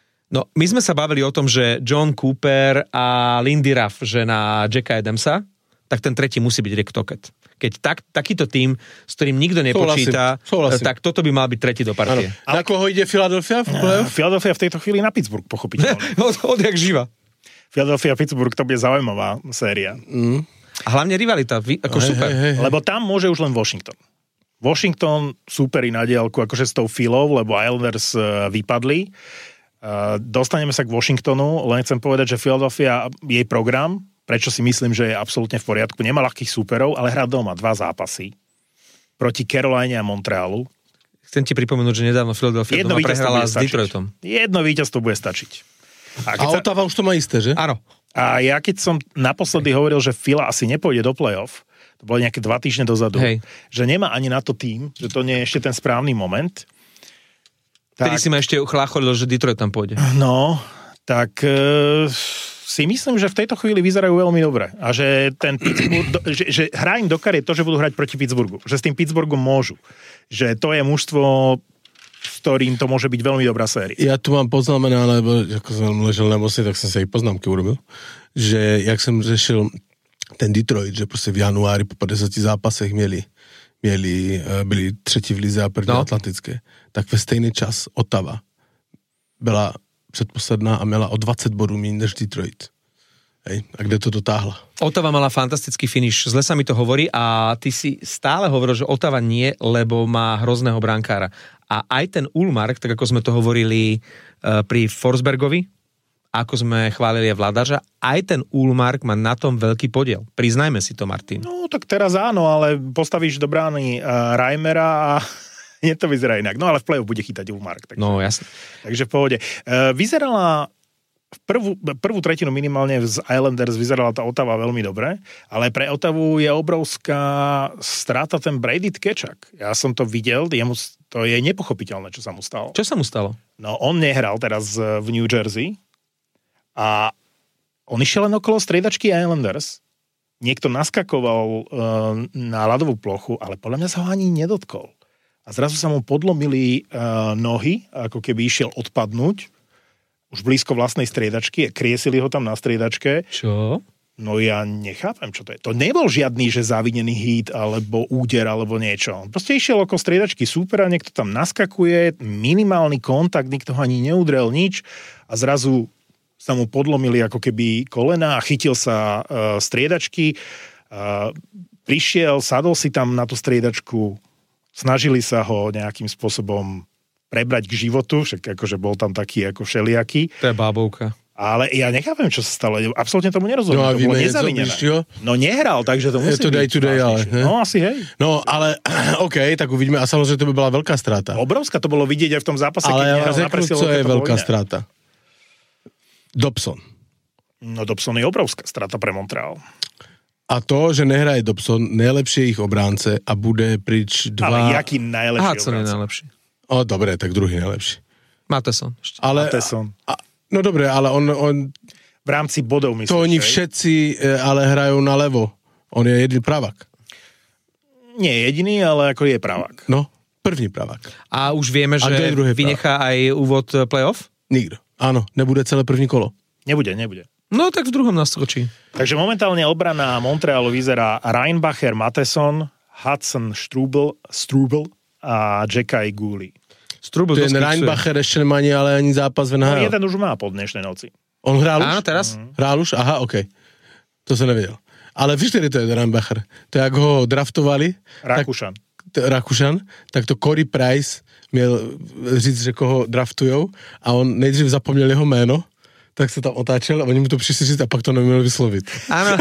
no my sme sa bavili o tom, že John Cooper a Lindy Ruff, že na Jacka Adamsa, tak ten tretí musí byť Rick Tocchet. Keď takýto tím, s ktorým nikto nepočíta, Súhlasím. tak toto by mal byť tretí do partie. Na koho ide Philadelphia v play-off? Philadelphia v tejto chvíli na Pittsburgh, pochopiteľne. Odjak živa. Philadelphia-Pittsburgh, to bude zaujímavá séria. A hlavne rivalita, ako super. Lebo tam môže už len Washington. Washington súperi na diaľku, akože s tou Philou, lebo Islanders vypadli. Dostaneme sa k Washingtonu, len chcem povedať, že Philadelphia, jej program, prečo si myslím, že je absolútne v poriadku, nemá ľahkých súperov, ale hrá doma 2 zápasy proti Caroline a Montrealu. Chcem ti pripomenúť, že nedávno Philadelphia doma prehrala s Detroitom. Jedno víťazstvo bude stačiť. A Ottawa už to má isté, že? Áno. A ja keď som naposledy hovoril, že Phila asi nepôjde do play-off, to bolo nejaké 2 týždne dozadu, že nemá ani na to tým, že to nie je ešte ten správny moment. Vtedy si ma ešte chlácholil, že Detroit tam pôjde. No, tak si myslím, že v tejto chvíli vyzerajú veľmi dobre. A že ten Pittsburgh, že hrá im do kariet to, že budú hrať proti Pittsburghu. Že s tým Pittsburghom môžu. Že to je mužstvo, s ktorým to môže byť veľmi dobrá séria. Ja tu mám poznamenané, lebo ako som ležel na mosne, tak som sa aj poznámky urobil, že jak som řešil ten Detroit, že prostě v januári po 50 zápasech byli třetí v lize a první atlantické, tak ve stejný čas Ottawa byla předposledná a měla o 20 bodů méně než Detroit. Hej, a kde to dotáhla? Ottawa mala fantastický finish, zle sa mi to hovorí a ty si stále hovoril, že Ottawa nie, lebo má hrozného brankára. A aj ten Ullmark, tak ako sme to hovorili pri Forsbergovi, ako sme chválili Vladaža, aj ten Ullmark má na tom veľký podiel. Priznajme si to, Martin. No, tak teraz áno, ale postavíš do brány Reimera a nie to vyzerá inak. No, ale v play-off bude chytať Ullmark. Takže, no, jasne. Takže v pohode. Vyzerala prvú tretinu minimálne z Islanders vyzerala tá Ottawa veľmi dobre, ale pre Ottawu je obrovská strata ten Brady Tkečak. Ja som to videl, to je nepochopiteľné, čo sa mu stalo. Čo sa mu stalo? No, on nehral teraz v New Jersey a on išiel len okolo striedačky Islanders. Niekto naskakoval na ľadovú plochu, ale podľa mňa sa ho ani nedotkol. A zrazu sa mu podlomili nohy, ako keby išiel odpadnúť už blízko vlastnej striedačky, kriesili ho tam na striedačke. Čo? No ja nechápem, čo to je. To nebol žiadny, že závinený hit, alebo úder, alebo niečo. On proste išiel okolo striedačky súpera, niekto tam naskakuje, minimálny kontakt, nikto ho ani neudrel nič a zrazu sa mu podlomili ako keby kolena a chytil sa striedačky. Prišiel, sadol si tam na tú striedačku, snažili sa ho nejakým spôsobom prebrať k životu, však akože bol tam taký ako všelijaký. To je bábovka. Ale ja nechápem, čo sa stalo. Absolútne tomu nerozumiem. No a to bolo víme, nezavinené. čo? No nehral, takže to musí Je to byť. day to day, ale... Ne? No asi hej. No, ale OK, tak uvidíme. A samozrejme, to by bola veľká strata. Obrovská to bolo vidieť aj v tom zápase, Ale keď ja nehral na řeknu, presilovke. co je to bolo veľká iné. strata. Dobson. No Dobson je obrovská strata pre Montreal. A to, že nehraje Dobson, nejlepší je ich obránce a bude pryč Ale dva... jaký najlepší Hudson je obranca? najlepší. O, dobre, tak druhý najlepší. Matheson ešte. Ale, Matheson. no dobre, ale on V rámci bodov myslíš, to oni hej? všetci ale hrajú na levo. On je jediný pravák. Nie jediný, ale ako je pravák. No, první pravák. A už vieme, že kto je druhý vynechá aj úvod playoff? Nikto. Áno, nebude celé první kolo. Nebude. No tak v druhom naskočí. Takže momentálne obrana Montrealu vyzerá Reinbacher, Matheson, Hudson, Strubel a Jackai Gouli. Strubel Ten Reinbacher ešte nemá ani zápas v No, NHL. jeden už má po dnešnej noci. On hrál už? Áno, teraz? Hrál už? Aha, OK. To som nevedel. Ale víš, ktorý to je Reinbacher? To je, ako ho draftovali. Rakúšan. Rakúšan, tak to Corey Price měl říct, že koho draftujou a on nejdřív zapomněl jeho jméno, tak se tam otáčel a oni mu to přišli říct a pak to neměl vyslovit. Áno.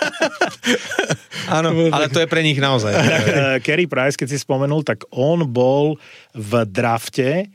Áno, ale to je pre nich naozaj. Carey Price, keď si spomenul, tak on bol v drafte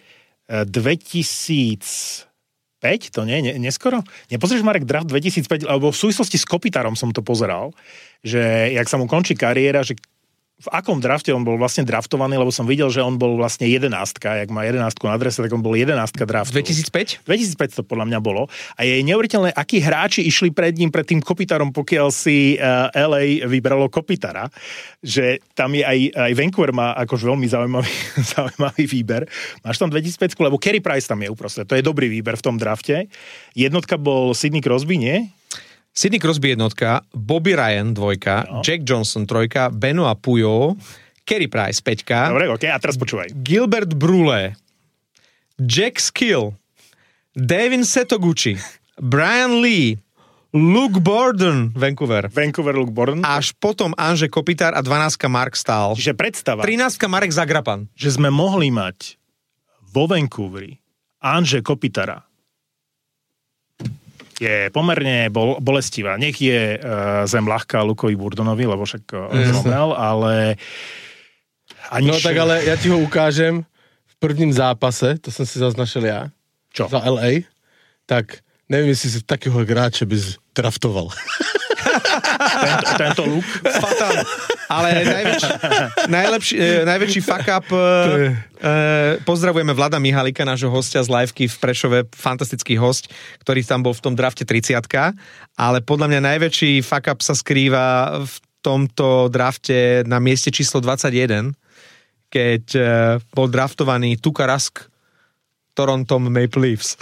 2005, to nie, neskoro? Nepozrieš, Marek, draft 2005, alebo v súvislosti s Kopitárom som to pozeral, že jak sa mu končí kariéra, že v akom drafte on bol vlastne draftovaný, lebo som videl, že on bol vlastne 11, jak má 11 na adrese, tak on bol 11 draftu. 2005? 2005 to podľa mňa bolo. A je neuveriteľné, akí hráči išli pred tým Kopitárom, pokiaľ si LA vybralo Kopitára, že tam je aj Vancouver má akož veľmi zaujímavý výber. Máš tam 2005, lebo Carey Price tam je uprostred. To je dobrý výber v tom drafte. Jednotka bol Sidney Crosby, nie? Sidney Crosby jednotka, Bobby Ryan dvojka, no. Jack Johnson trojka, Benoit Puyol, Carey Price 5. Dobre, ok, a teraz počúvaj. Gilbert Brule, Jack Skill, Devin Setoguchi, Brian Lee, Luke Borden, Vancouver, Luke Borden. až potom Anže Kopitar a 12 Mark Stahl. Čiže predstava, 13 Marek Zagrapan. že sme mohli mať vo Vancouveri Anže Kopitara, je pomerne bolestivá. Nech je zem ľahká Lukovi Burdonovi, lebo však zomrel, ale... No tak ale ja ti ho ukážem v prvním zápase, to som si zaznačil ja. Čo? Za LA. Tak neviem, jestli si takého hráče bys draftoval. Tento Luke. Fatal. Ale najväčší fuck up, pozdravujeme Vlada Mihalika, nášho hostia z liveky v Prešove, fantastický host, ktorý tam bol v tom drafte 30-ka, ale podľa mňa najväčší fuck up sa skrýva v tomto drafte na mieste číslo 21, keď bol draftovaný Tuukka Rask Toronto Maple Leafs.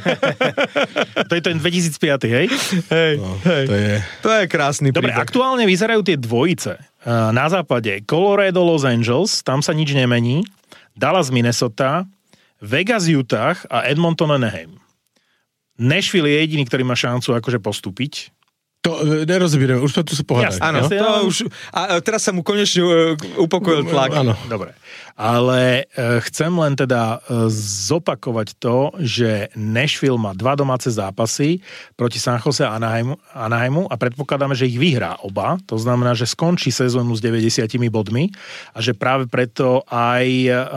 To je ten 2005, hej? Hej, No, hej. To je krásny Dobre, príbeh. aktuálne vyzerajú tie dvojice. Na západe Colorado, Los Angeles, tam sa nič nemení. Dallas, Minnesota, Vegas, Utah a Edmonton, Anaheim. Nashville je jediný, ktorý má šancu akože postúpiť. To nerozbírame, už sme tu sa pohádali. Jasné. Áno, Jasne, to ale- už... A teraz sa mu konečne upokojil tlak. Áno. Dobre. Ale chcem len teda zopakovať to, že Nashville má 2 domáce zápasy proti San Jose a Anaheimu a predpokladáme, že ich vyhrá oba. To znamená, že skončí sezónu s 90 bodmi a že práve preto aj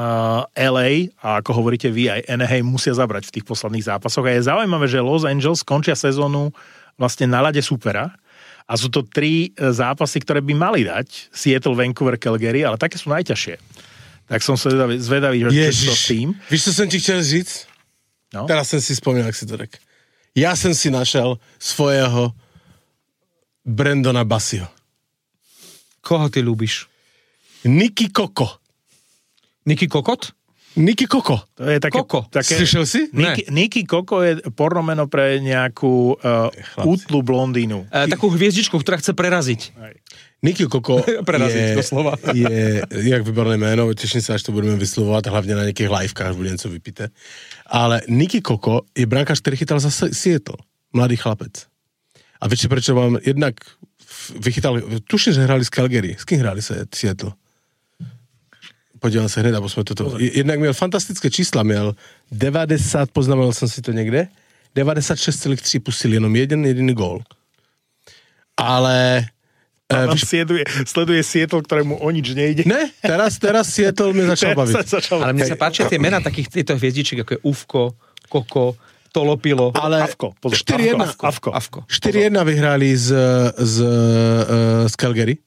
LA a ako hovoríte vy, aj Anaheim musia zabrať v tých posledných zápasoch. A je zaujímavé, že Los Angeles skončia sezónu vlastne na ľade supera. A sú to 3 zápasy, ktoré by mali dať. Seattle, Vancouver, Calgary, ale také sú najťažšie. Tak som zvedavý, že čo s tým. Víš, co jsem ti chtěl říct? No. Teraz jsem si vzpomněl, jak si to řekl. Já jsem si našel svojho Brandona Bassiho. Koho ty ľúbiš? Nicky Koko. Niky Kokot? Nicky Koko. To je také... Koko. Slyšel si? Niky Koko je pornomeno pre nejakú útlu blondínu. Takú hviezdičku, ktorá chce preraziť. Nicky Koko Preraziť doslova. je jak vyborné jméno, těším se, až to budeme vyslovovat, hlavně na nějakých livekách, bude něco vypíte. Ale Nicky Koko je brankář, který chytal za Seattle. Mladý chlapec. A víš, proč vám jednak vychytal, tuším, že hráli s Calgary. S kým hráli se Seattle? Podívám se hned, aby jsme toto... Jednak měl fantastické čísla, měl 90, poznamenal jsem si to někde, 96,3 pustili jenom jeden jediný gól. Ale... Sleduje Seattle, ktorému o nič nejde. Ne, teraz Seattle mi začal baviť. Ale mne sa páčia tie mená takých týchto hviezdičiek, ako je Ufko, Koko, Tolopilo. Ale Avko, pozor, 4-1 vyhrali z Calgary.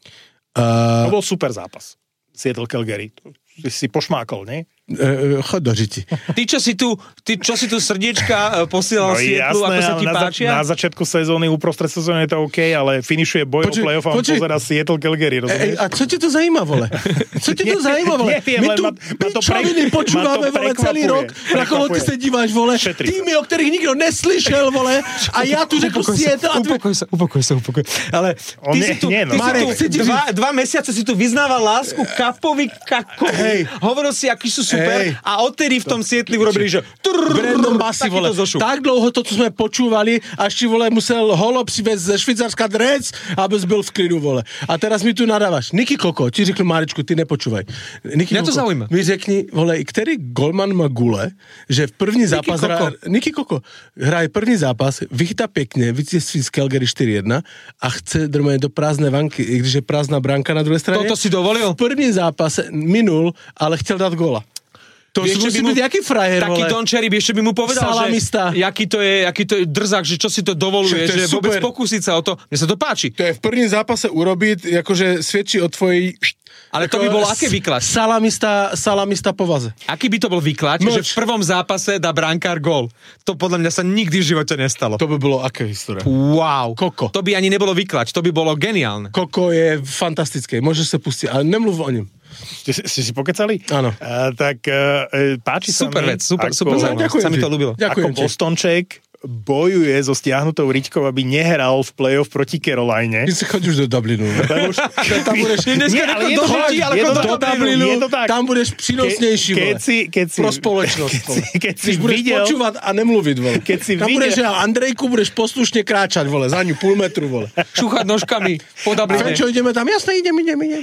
To bol super zápas. Seattle Calgary. Si pošmákol, nie? Chod do žiti. Ty, čo si tu srdiečka posielal Seattle, ako sa ti páčia? Na začiatku sezóny, uprostred sezóny je to OK, ale finišuje boj o playoff a on pozerá Seattle Calgary, rozumieš? A co ti to zajíma, vole? Co ti to zajíma, vole? Neviem, my tu čoviny počúvame, vole, celý rok. Na koho ty sa díváš, vole? Týmy, o ktorých nikto neslyšel, vole. A ja tu řeknu Seattle. Upokoj sa. Ale ty si tu, dva mesiace si tu vyznával lásku Kapovi Kakovi. Hovoril si, aký sú super a odtedy v tom Sietli urobili, že Brandon Bassi, vole, tak dlouho to, co sme počúvali, až ti, vole, musel Holo přivez ze Švýcarska dres, abys byl v klidu, vole. A teraz mi tu nadávaš. Niky Koko, ti řeknu, Máričku, ty nepočúvaj. Mňa to zaujíma. Mi řekni, vole, ktorý golman má gule, že v první zápas Niky Koko hraje první zápas, vychytá pekne, vycieství z Calgary 4-1 a chce normálne do prázdnej vanky, i když je prázdna bránka na druhej strane. Toto si dovolil? V první zápase minul, ale chcel dať góla. To musí byť jaký frajer, taký vole. Don Cherry by ešte by mu povedal, salamista. Že aký to je drzák, že čo si to dovoluje, že vôbec pokúsiť sa o to. Mne sa to páči. To je v prvním zápase urobiť, akože svedčí o tvojej... Ale to by bol aké výklad? Salamista povaze. Aký by to bol výklad, že v prvom zápase dá brankár gól? To podľa mňa sa nikdy v živote nestalo. To by bolo aké história. Wow. Koko. To by ani nebolo výklad, to by bolo geniálne. Koko je fantastické, môžeš sa pustiť, ale nemluv o ňom. Ste si pokecali? Áno. Páči super sa mi. Vec, super zaujímavé. Sa mi to ľúbilo. Ako Bostonček bojuje so stiahnutou riťkou, aby nehral v play-off proti Caroline. Ty si chodíš do Dublinu. Tam budeš... do Dublinu, tam budeš prínosnejší, vole. Pro spoločnosť, vole. Keď si budeš počúvať a nemluviť, vole. Tam budeš, ja Andrejku, budeš poslušne kráčať, vole, za ňu půl metru, vole. Šúchať nožkami po Dubline. Čo, ideme tam? Jasne, idem.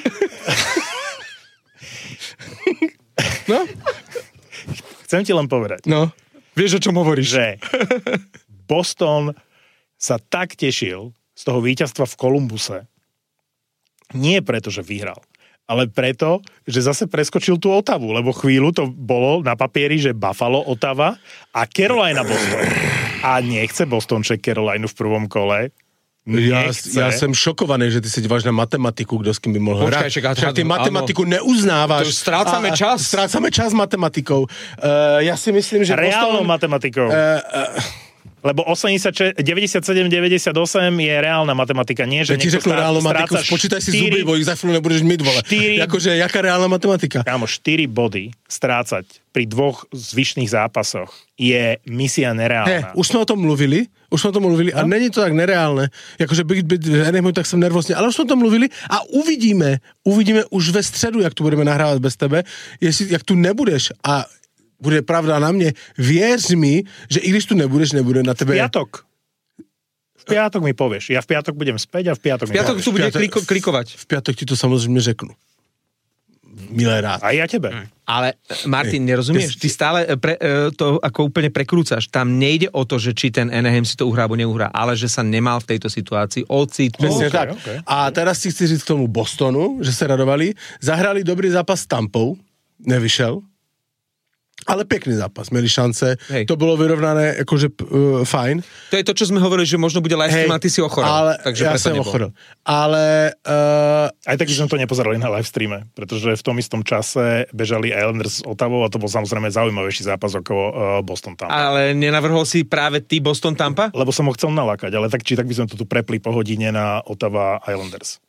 No? Chcem ti len povedať. No. Vieš, o čom hovoríš? Že Boston sa tak tešil z toho víťazstva v Columbuse. Nie preto, že vyhral, ale preto, že zase preskočil tú Ottawu, lebo chvíľu to bolo na papieri, že Buffalo, Ottawa a Carolina Boston. A nechce Bostonček Carolinu v prvom kole. Ja som šokovaný, že ty sa díváš na matematiku, kto s kým by mohol hrať. Však ty matematiku neuznávaš. Strácame čas. Strácame čas matematikou. Ja si myslím, že reálnou matematikou. Lebo 97-98 je reálna matematika. Nie, že ti řeknu reálnu matematiku, spočítaj si zuby, bo ich za chvíľu nebudeš myť, vole. Akože, jaká reálna matematika? Kámo, 4 body strácať pri 2 zvyšných zápasoch je misia nereálna. Už sme o tom mluvili a není to tak nereálne. Jakože tak som nervózne, ale už sme o tom mluvili a uvidíme už ve středu, jak tu budeme nahrávať bez tebe, jak tu nebudeš a bude pravda na mne. Věř mi, že i když tu nebudeš, nebude na tebe... V piatok mi povieš. Ja v piatok budem späť a v piatok mi povieš. Tu bude klikovať. V piatok ti to samozrejme řeknu. Milé rád. A ja tebe. Ale Martin, nerozumieš? Ty stále to ako úplne prekrúcaš. Tam nejde o to, že či ten Anaheim si to uhrá, alebo neuhrá, ale že sa nemal v tejto situácii ocitnúť. Okay. A teraz si chci říct k tomu Bostonu, že sa radovali. Zahrali dobrý zápas s Tampou. Nevyšel. Ale pekný zápas, mieli šance, to bolo vyrovnané, akože fajn. To je to, čo sme hovorili, že možno bude livestream a ty si ochorel. Ale ja som ochorel. Ale... Aj tak, že sme to nepozerali na livestreame, pretože v tom istom čase bežali Islanders s Ottawou a to bol samozrejme zaujímavejší zápas okolo Boston Tampa. Ale nenavrhol si práve ty Boston Tampa? Lebo som ho chcel nalákať, ale tak či tak by sme to tu prepli po hodine na Ottawa Islanders.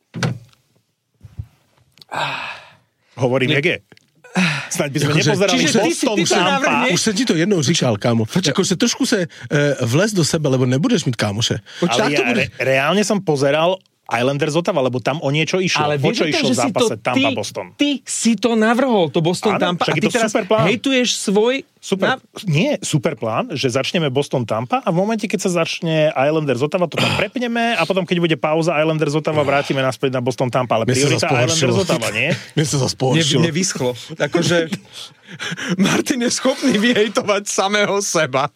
Hovorím, jak je. Snaď by sme nepozerali Boston Tampa. Už som ti to jednou říkal, kámo. Akože trošku se vlez do sebe, lebo nebudeš mít kámoše. Ale reálne som pozeral Islanders Ottawa, lebo tam o niečo išlo. Ale vieš, išlo v zápase Tampa-Boston. Ty si to navrhol, to Boston Tampa. A ty teraz hejtuješ Super plán, že začneme Boston-Tampa a v momente, keď sa začne Islanders-Ottawa, to tam prepneme a potom, keď bude pauza Islanders-Ottawa, vrátime naspäť na Boston-Tampa, ale priorita Islanders-Ottawa, nie? Mne sa spohoršilo. Nevyschlo. Akože Martin je schopný vyhejtovať samého seba.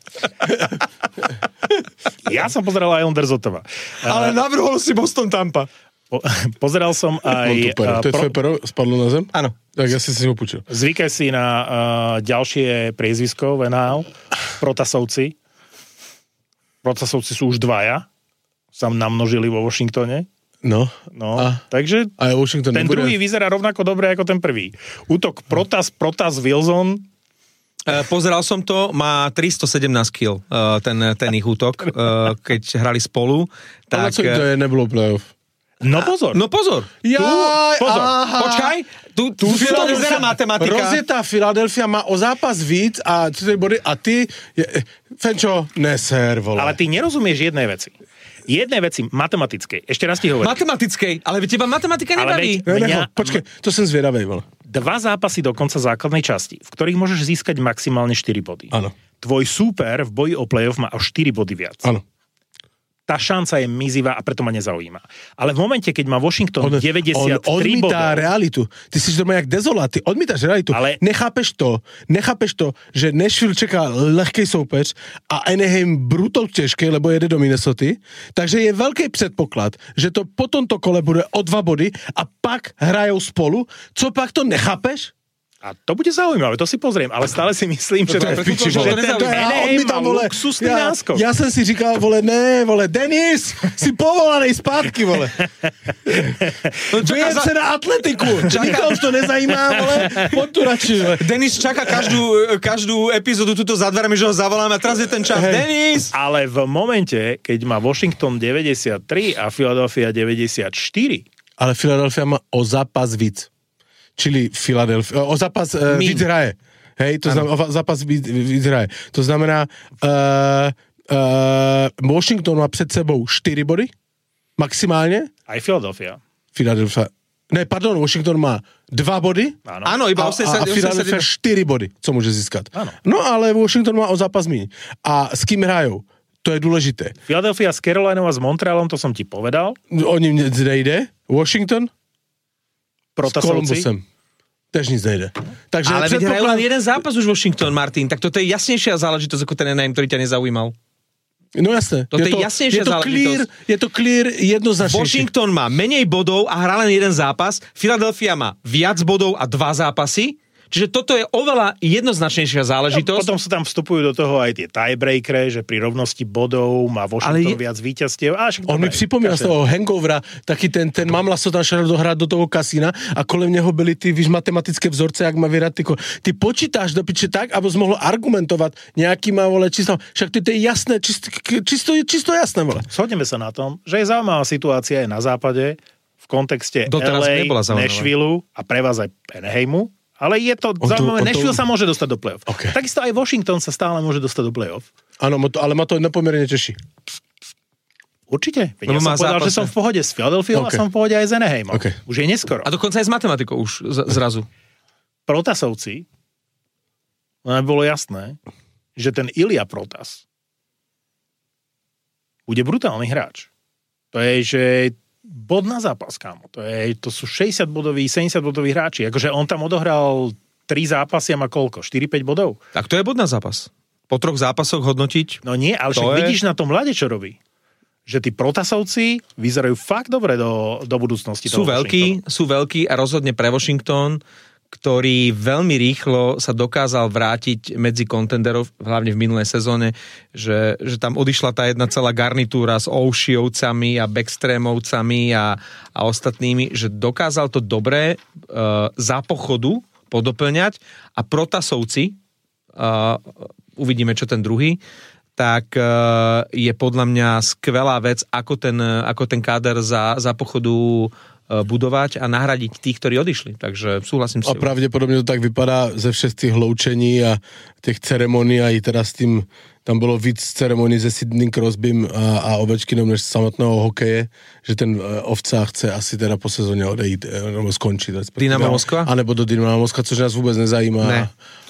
Ja som pozeral Islanders-Ottawa. Ale navrhol si Boston-Tampa. Pozeral som aj... To je tvoje pero? Spadlo na zem? Áno. Tak ja si ho počul. Zvykaj si na ďalšie priezvisko v NHL. Protasovci. Protasovci sú už dvaja. Sa namnožili vo Washingtone. No. Takže Washington ten nebude... druhý vyzerá rovnako dobre ako ten prvý. Útok Protas, Wilson. Pozeral som to, má 317 kg ten ich útok, keď hrali spolu. Ale co to je, nebolo playoff? No pozor. Pozor. Pozor. Počkaj. Tu to vyzerá matematika. Rozjetá Philadelphia má o zápas víc a 4 body a ty... Fenčo, neser, vole. Ale ty nerozumieš jednej veci. Matematickej. Ešte raz ti hovorím. Matematickej, ale teba matematika nebaví. Počkaj, to som zvedavej, vole. 2 zápasy do konca základnej časti, v ktorých môžeš získať maximálne 4 body. Áno. Tvoj súper v boji o playoff má o 4 body viac. Áno. Tá šanca je mizivá a preto ma nezaujíma. Ale v momente, keď má Washington 93 bodov... On odmítá realitu. Ty si doma jak dezolát, ty odmítaš realitu. Ale... Nechápeš to, že Nashville čeká ľahký soupeř a Anaheim brutál těžké, lebo jede do Minnesota. Takže je veľký předpoklad, že to po tomto kole bude o 2 body a pak hrajou spolu. Co pak to nechápeš? A to bude zaujímavé, to si pozriem, ale stále si myslím, že to je piči, vole. Anaheim má luxusný náskok. Ja som si říkal, vole, Denis, si povolanej zpátky, vole. Vyjem sa na atletiku. Nikoho už to nezajímá, vole. Poď tu radši, vole. Denis čaká každú epizódu tuto za dverami, že ho zavoláme a teraz je ten čas. Denis! Ale v momente, keď má Washington 93 a Philadelphia 94... Ale Philadelphia má o zápas víc. Čili Philadelphia, o zápas víc hraje. Hej, to znamená, o zápas víc hraje. To znamená, Washington má před sebou 4 body, maximálně. Aj Philadelphia. Washington má 2 body. Áno, iba 80. A Philadelphia 4 body, co môže získat. Áno. No ale Washington má o zápas míň. A s kým hrajou? To je důležité. Philadelphia s Carolinou a s Montrealom, to som ti povedal. O ním nejde. Washington? Protasovci. S Columbusem. Tež nic nejde. Takže ale veď hrajú len jeden zápas už Washington, Martin, tak toto je jasnejšia záležitosť ako ten Anaheim, ktorý ťa nezaujímal. No jasné. Toto je jasnejšia záležitosť. Je to clear jednoznačnejšie. Washington má menej bodov a hrá len jeden zápas, Philadelphia má viac bodov a 2 zápasy. Čiže toto je oveľa jednoznačnejšia záležitosť. Potom sa tam vstupujú do toho aj tie tiebreakery, že pri rovnosti bodov má Washington viac víťazstiev. On mi připomíná z toho hangovera, taký ten mamla, co tam šel dohrať do toho kasína a kolem neho byli ty, víš, matematické vzorce, jak má vyrať ty počítáš do piče tak, aby si mohol argumentovať nejakýma, vole, číslo. Však to je jasné, čisto jasné, vole. Shodneme sa na tom, že je zaujímavá situácia aj na západe v kontexte LA, Nashville a pre vás aj Anaheimu. Ale je to zaujímavé, Nashville sa môže dostať do play-off. Okay. Takisto aj Washington sa stále môže dostať do play-off. Áno, ale ma to nepomerne teší. Určite. Veď ja som povedal, že som v pohode s Philadelphia a som v pohode aj s Anaheimom. Okay. Už je neskoro. A dokonca aj s matematikou už zrazu. Protasovci, no bolo jasné, že ten Ilya Protas bude brutálny hráč. To je, že bod na zápas, kámo. To sú 60-bodoví, 70-bodoví hráči. Akože on tam odohral 3 zápasy a má koľko? 4-5 bodov? Tak to je bod na zápas. Po 3 zápasoch hodnotiť? No nie, ale však vidíš na tom mlade, čo robí. Že tí Protasovci vyzerajú fakt dobre do budúcnosti. Sú veľkí a rozhodne pre Washington, ktorý veľmi rýchlo sa dokázal vrátiť medzi kontenderov, hlavne v minulej sezóne, že tam odišla tá jedna celá garnitúra s Oushiovcami a Backstreamovcami a ostatnými, že dokázal to dobre za pochodu podoplňať a Protasovci, uvidíme čo ten druhý, tak je podľa mňa skvelá vec, ako ten káder za pochodu budovať a nahradiť tých, ktorí odišli. Takže súhlasím s tým. A pravdepodobne to tak vypadá ze všech tých hloučení a těch ceremonií a i teraz tým, tam bylo víc ceremonií se Sidney Crosbym a Ovečkinom než samotného hokeje, že ten ovca chce asi teda po sezóně odejít, nebo skončit. Dynamo Moskva? A nebo do Dynamo Moskva, což nás vůbec nezajímá. Ne.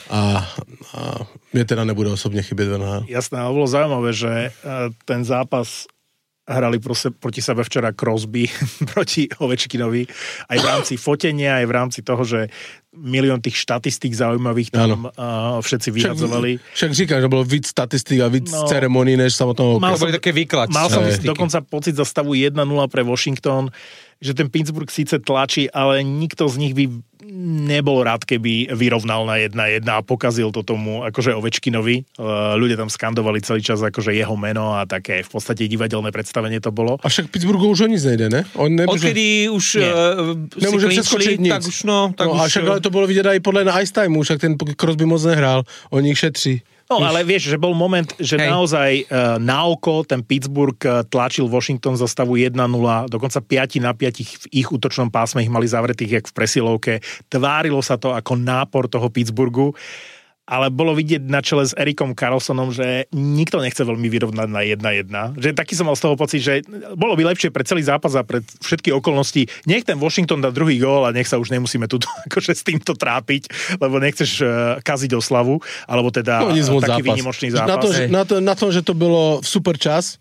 a mne teda nebude osobne chybět v NHL. Jasné, ale bolo zaujímavé, že ten zápas hrali proti sebe včera Crosby proti Ovečkinovi, aj v rámci fotenia, aj v rámci toho, že milión tých štatistík zaujímavých tam všetci vyhadzovali. Však říkáš, že bolo víc statistík a víc ceremoní, než samotného. Mal som také výklad. Mal som dokonca pocit za stavu 1-0 pre Washington, že ten Pittsburgh síce tlačí, ale nikto z nich by nebol rád, keby vyrovnal na 1-1 a pokazil to tomu akože Ovečkinovi. Ľudia tam skandovali celý čas akože jeho meno a také v podstate divadelné predstavenie to bolo. A však Pittsburghu už o nic nejde, ne? Odkedy už nemôže preskočiť nic. Tak už a však ale to bolo vidieť aj podľa na Ice Time, však ten Crosby moc nehrál, oni ich šetří. No, ale vieš, že bol moment, že naozaj na oko ten Pittsburgh tlačil Washington za stavu 1-0, dokonca 5-5 v ich útočnom pásme ich mali zavretých jak v presilovke. Tvárilo sa to ako nápor toho Pittsburghu, ale bolo vidieť na čele s Erikom Karlssonom, že nikto nechce veľmi vyrovnať na 1-1. Že taký som mal z toho pocit, že bolo by lepšie pre celý zápas a pre všetky okolnosti. Nech ten Washington dá druhý gól a nech sa už nemusíme tu akože s týmto trápiť, lebo nechceš kaziť oslavu, alebo teda taký výnimočný zápas. Na to, že to bylo v super čas,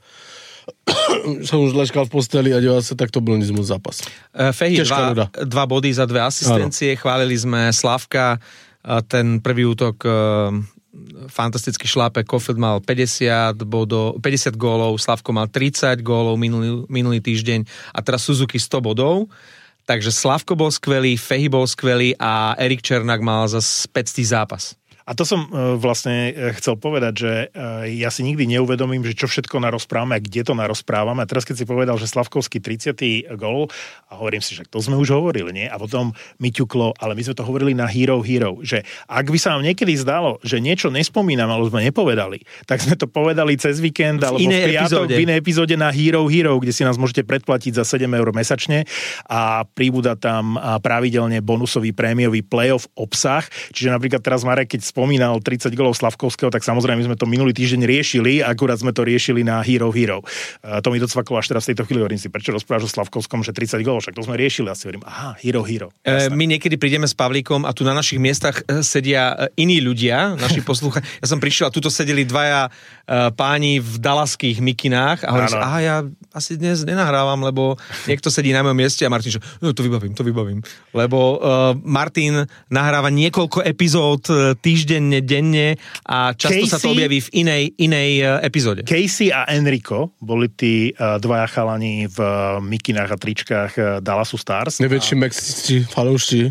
som už leškal v posteli a díval sa, tak to bol nic moc zápas. Fehy, 2 body za 2 asistencie, chválili sme Slavka, ten prvý útok fantasticky šlápe, Caufield mal 50 gólov, Slavko mal 30 gólov minulý týždeň a teraz Suzuki 100 bodov. Takže Slavko bol skvelý, Fehy bol skvelý a Erik Černák mal zase 500 zápas. A to som vlastne chcel povedať, že ja si nikdy neuvedomím, že čo všetko narozprávame a kde to narozprávame. A teraz, keď si povedal, že Slavkovský 30. gól, a hovorím si, že to sme už hovorili, nie? A potom mi ťuklo, ale my sme to hovorili na Hero, že ak by sa vám niekedy zdalo, že niečo nespomínam, alebo sme nepovedali, tak sme to povedali cez víkend, alebo v piatok v inej epizóde na Hero, kde si nás môžete predplatiť za 7 eur mesačne a príbuda tam pravidelne bonusový prémiový playoff obsah. Čiže napríklad teraz Marek, keď spomínal 30 golov Slavkovského, tak samozrejme sme to minulý týždeň riešili, akurát sme to riešili na Hero. To mi docvaklo až teraz v tejto chvíli, hovorím si, prečo rozprávaš o Slavkovskom, že 30 golov, však to sme riešili, asi hovorím, aha, Hero. My niekedy prídeme s Pavlíkom a tu na našich miestach sedia iní ľudia, naši poslucháči. Ja som prišiel a tuto sedeli dvaja páni v dalaských mikinách a hovorím si, ja asi dnes nenahrávam, lebo niekto sedí na mojom mieste a Martin, že to vybavím. Lebo Martin nahráva niekoľko epizód týždenne, denne a často sa to objaví v inej epizóde. Casey a Enrico boli tí dvaja chalani v mikinách a tričkách Dallasu Stars. Najväčší mexickí fanúšti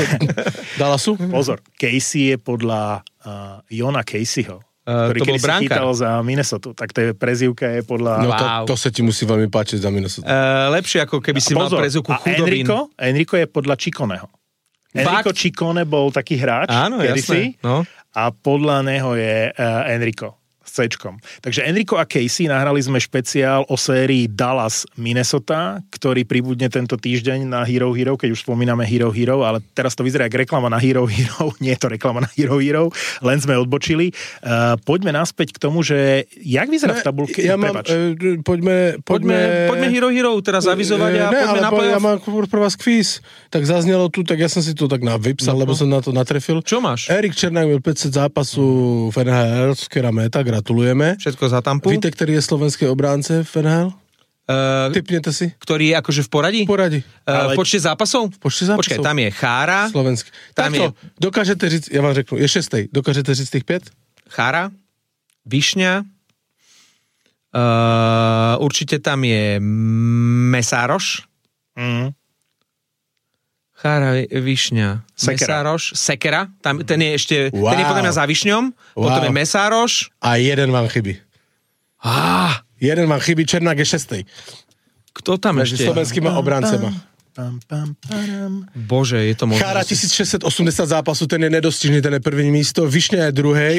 Dallasu. Pozor, Casey je podľa Jona Caseyho, ktorý kedy si chytal za Minnesota. Tak to je prezývka je podľa... No to sa ti musí veľmi páčiť za Minnesota. Lepšie ako keby si mal prezývku chudobín. Enrico je podľa Ciconeho. Enrico Ciccone bol taký hráč, kedysi, a podľa neho je Enrico s C-čkom. Takže Enrico a Casey nahrali sme špeciál o sérii Dallas Minnesota, ktorý pribudne tento týždeň na Hero, keď už spomíname Hero, ale teraz to vyzerá jak reklama na Hero, nie je to reklama na Hero, len sme odbočili. Poďme naspäť k tomu, že jak vyzerá v tabulke? Poďme Hero teraz avizovať a poďme na playoff. Ja mám pre vás kvíz. Tak zaznelo tu, tak ja som si to tak vypsal, lebo som na to natrefil. Čo máš? Erik Černák byl 500 zápasu v NHL, Kerameta, gratulujeme. Všetko za Tampu. Víte, ktorý je slovenský obránce v NHL? Typnete si. Ktorý je akože v poradí? V poradí. V počte zápasov? V počte zápasov. Počkaj, tam je Chára. Slovenský. Takto, dokážete říct, ja vám řeknu, je 6. Dokážete říct tých 5? Chára, Višňa, určite tam je Mesároš. Chára, Višňa, Mesároš, Sekera, ten je ešte, ten je podľa mňa za Višňom, potom je Mesároš. A jeden vám chybí. Jeden vám chybí, Černák je 6. Kto tam ešte? Slovenskými obráncema. Bože, je to možné. Chára 1680 zápasu, ten je nedostižný, ten je první místo. Višňa je druhej,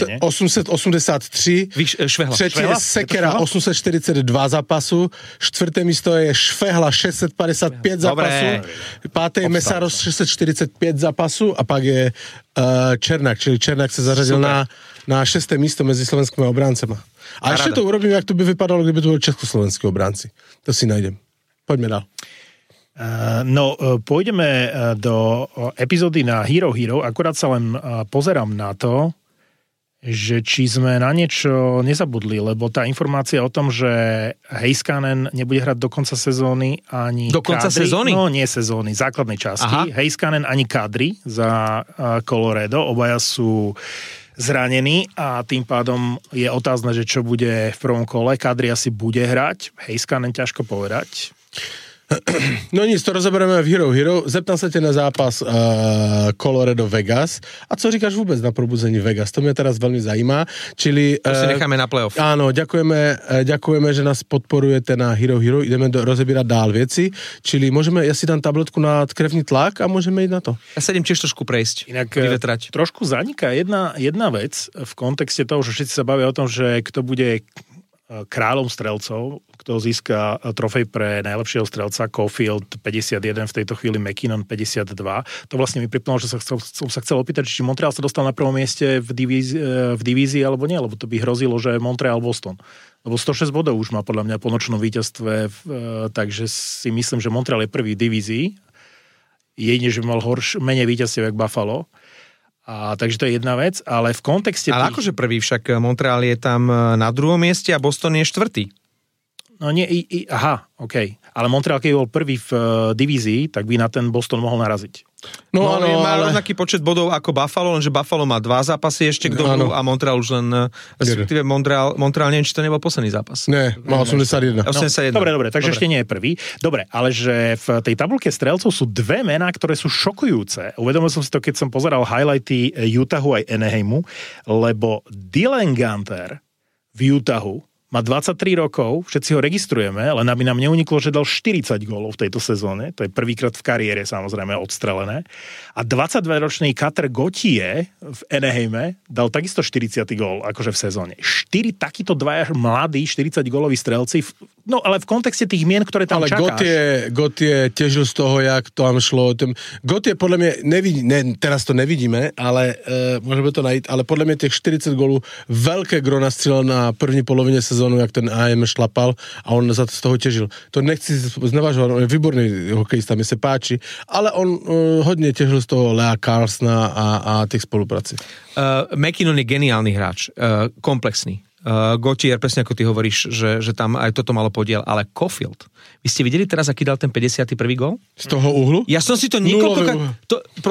883. Třetí je Sekera, 842 zápasu. Čtvrté místo je Švehla, 655 zápasu. Páté je Mesáros, 645 zápasu. A pak je Černák, čili Černák se zařadil na 6. místo mezi slovenskými obráncema. A ešte to urobím, jak to by vypadalo, kdyby to bol československý obránci. To si najdem. Poďme dál. Pôjdeme do epizódy na Hero Hero, akurát sa len pozerám na to, že či sme na niečo nezabudli, lebo tá informácia o tom, že Heiskanen nebude hrať do konca sezóny ani do konca Kadri, sezóny? No nie sezóny, základnej časti. Heiskanen ani Kadri za Colorado, obaja sú zranení a tým pádom je otázne, že čo bude v prvom kole. Kadri asi bude hrať, Heiskanen ťažko povedať. No nic, to rozeberieme v Hero Hero. Zeptám sa ťa na zápas Colorado Vegas. A co říkáš vôbec na probuzení Vegas? To mňa teraz veľmi zajímá. Čili, to si necháme na playoff. Áno, ďakujeme, že nás podporujete na Hero Hero. Ideme rozebírať dál veci. Čili ja si dám tabletku na krevný tlak a môžeme ísť na to. Ja sa idem tiež trošku prejsť. Inak vyvetrať. Trošku zaniká jedna vec v kontexte toho, že všetci sa bavia o tom, že kto bude kráľom strelcov, kto získa trofej pre najlepšieho strelca, Caulfield 51, v tejto chvíli McKinnon 52. To vlastne mi pripomínalo, že som sa chcel opýtať, či Montreal sa dostal na prvom mieste v divízii alebo nie, lebo to by hrozilo, že Montreal-Boston. Lebo 106 bodov už má podľa mňa po nočnom víťazstve, takže si myslím, že Montreal je prvý v divízii. Jedine, že by mal menej víťazstiev, jak Buffalo. Takže to je jedna vec, ale v kontexte... Ale akože prvý, však Montreal je tam na druhom mieste a Boston je štvrtý. No nie, okej. Ale Montreal, keď bol prvý v divízii, tak by na ten Boston mohol naraziť. No má rovnaký počet bodov ako Buffalo, lenže Buffalo má 2 zápasy ešte k dobu a Montreal už len... Respektíve Montreal, neviem, či to nebol posledný zápas. Nie, má 81. 81. Dobre, takže ešte nie je prvý. Dobre, ale že v tej tabulke strelcov sú 2 mená, ktoré sú šokujúce. Uvedomil som si to, keď som pozeral highlighty Utahu aj Anaheimu, lebo Dylan Gunter v Utahu má 23 rokov, všetci ho registrujeme, len aby nám neuniklo, že dal 40 gólov v tejto sezóne. To je prvýkrát v kariére, samozrejme, odstrelené. A 22-ročný Cutter Gauthier v Anaheime dal takisto 40 gól, akože v sezóne. 4 takíto dvaja mladí, 40-góloví strelci, no ale v kontexte tých mien, ktoré tam čakáš. Gauthier težil z toho, jak to tam šlo. Gauthier podľa mňa, teraz to nevidíme, ale môžeme to najít, ale podľa mňa tých 40 gólov veľké gro nastrelil na první polovine sezónu, jak ten AM šlapal a on za to z toho težil. To nechci znevažovať, on je výborný hokejista, mi sa páči, ale on hodne težil z toho Lea Carlsona a tých spolupráci. McKinnon je geniálny hráč, komplexný. Gauthier, presne ako ty hovoríš, že tam aj toto malo podiel, ale Caulfield, vy ste videli teraz, aký dal ten 51. gól? Z toho uhlu? Ja som si to niekoľkokrát...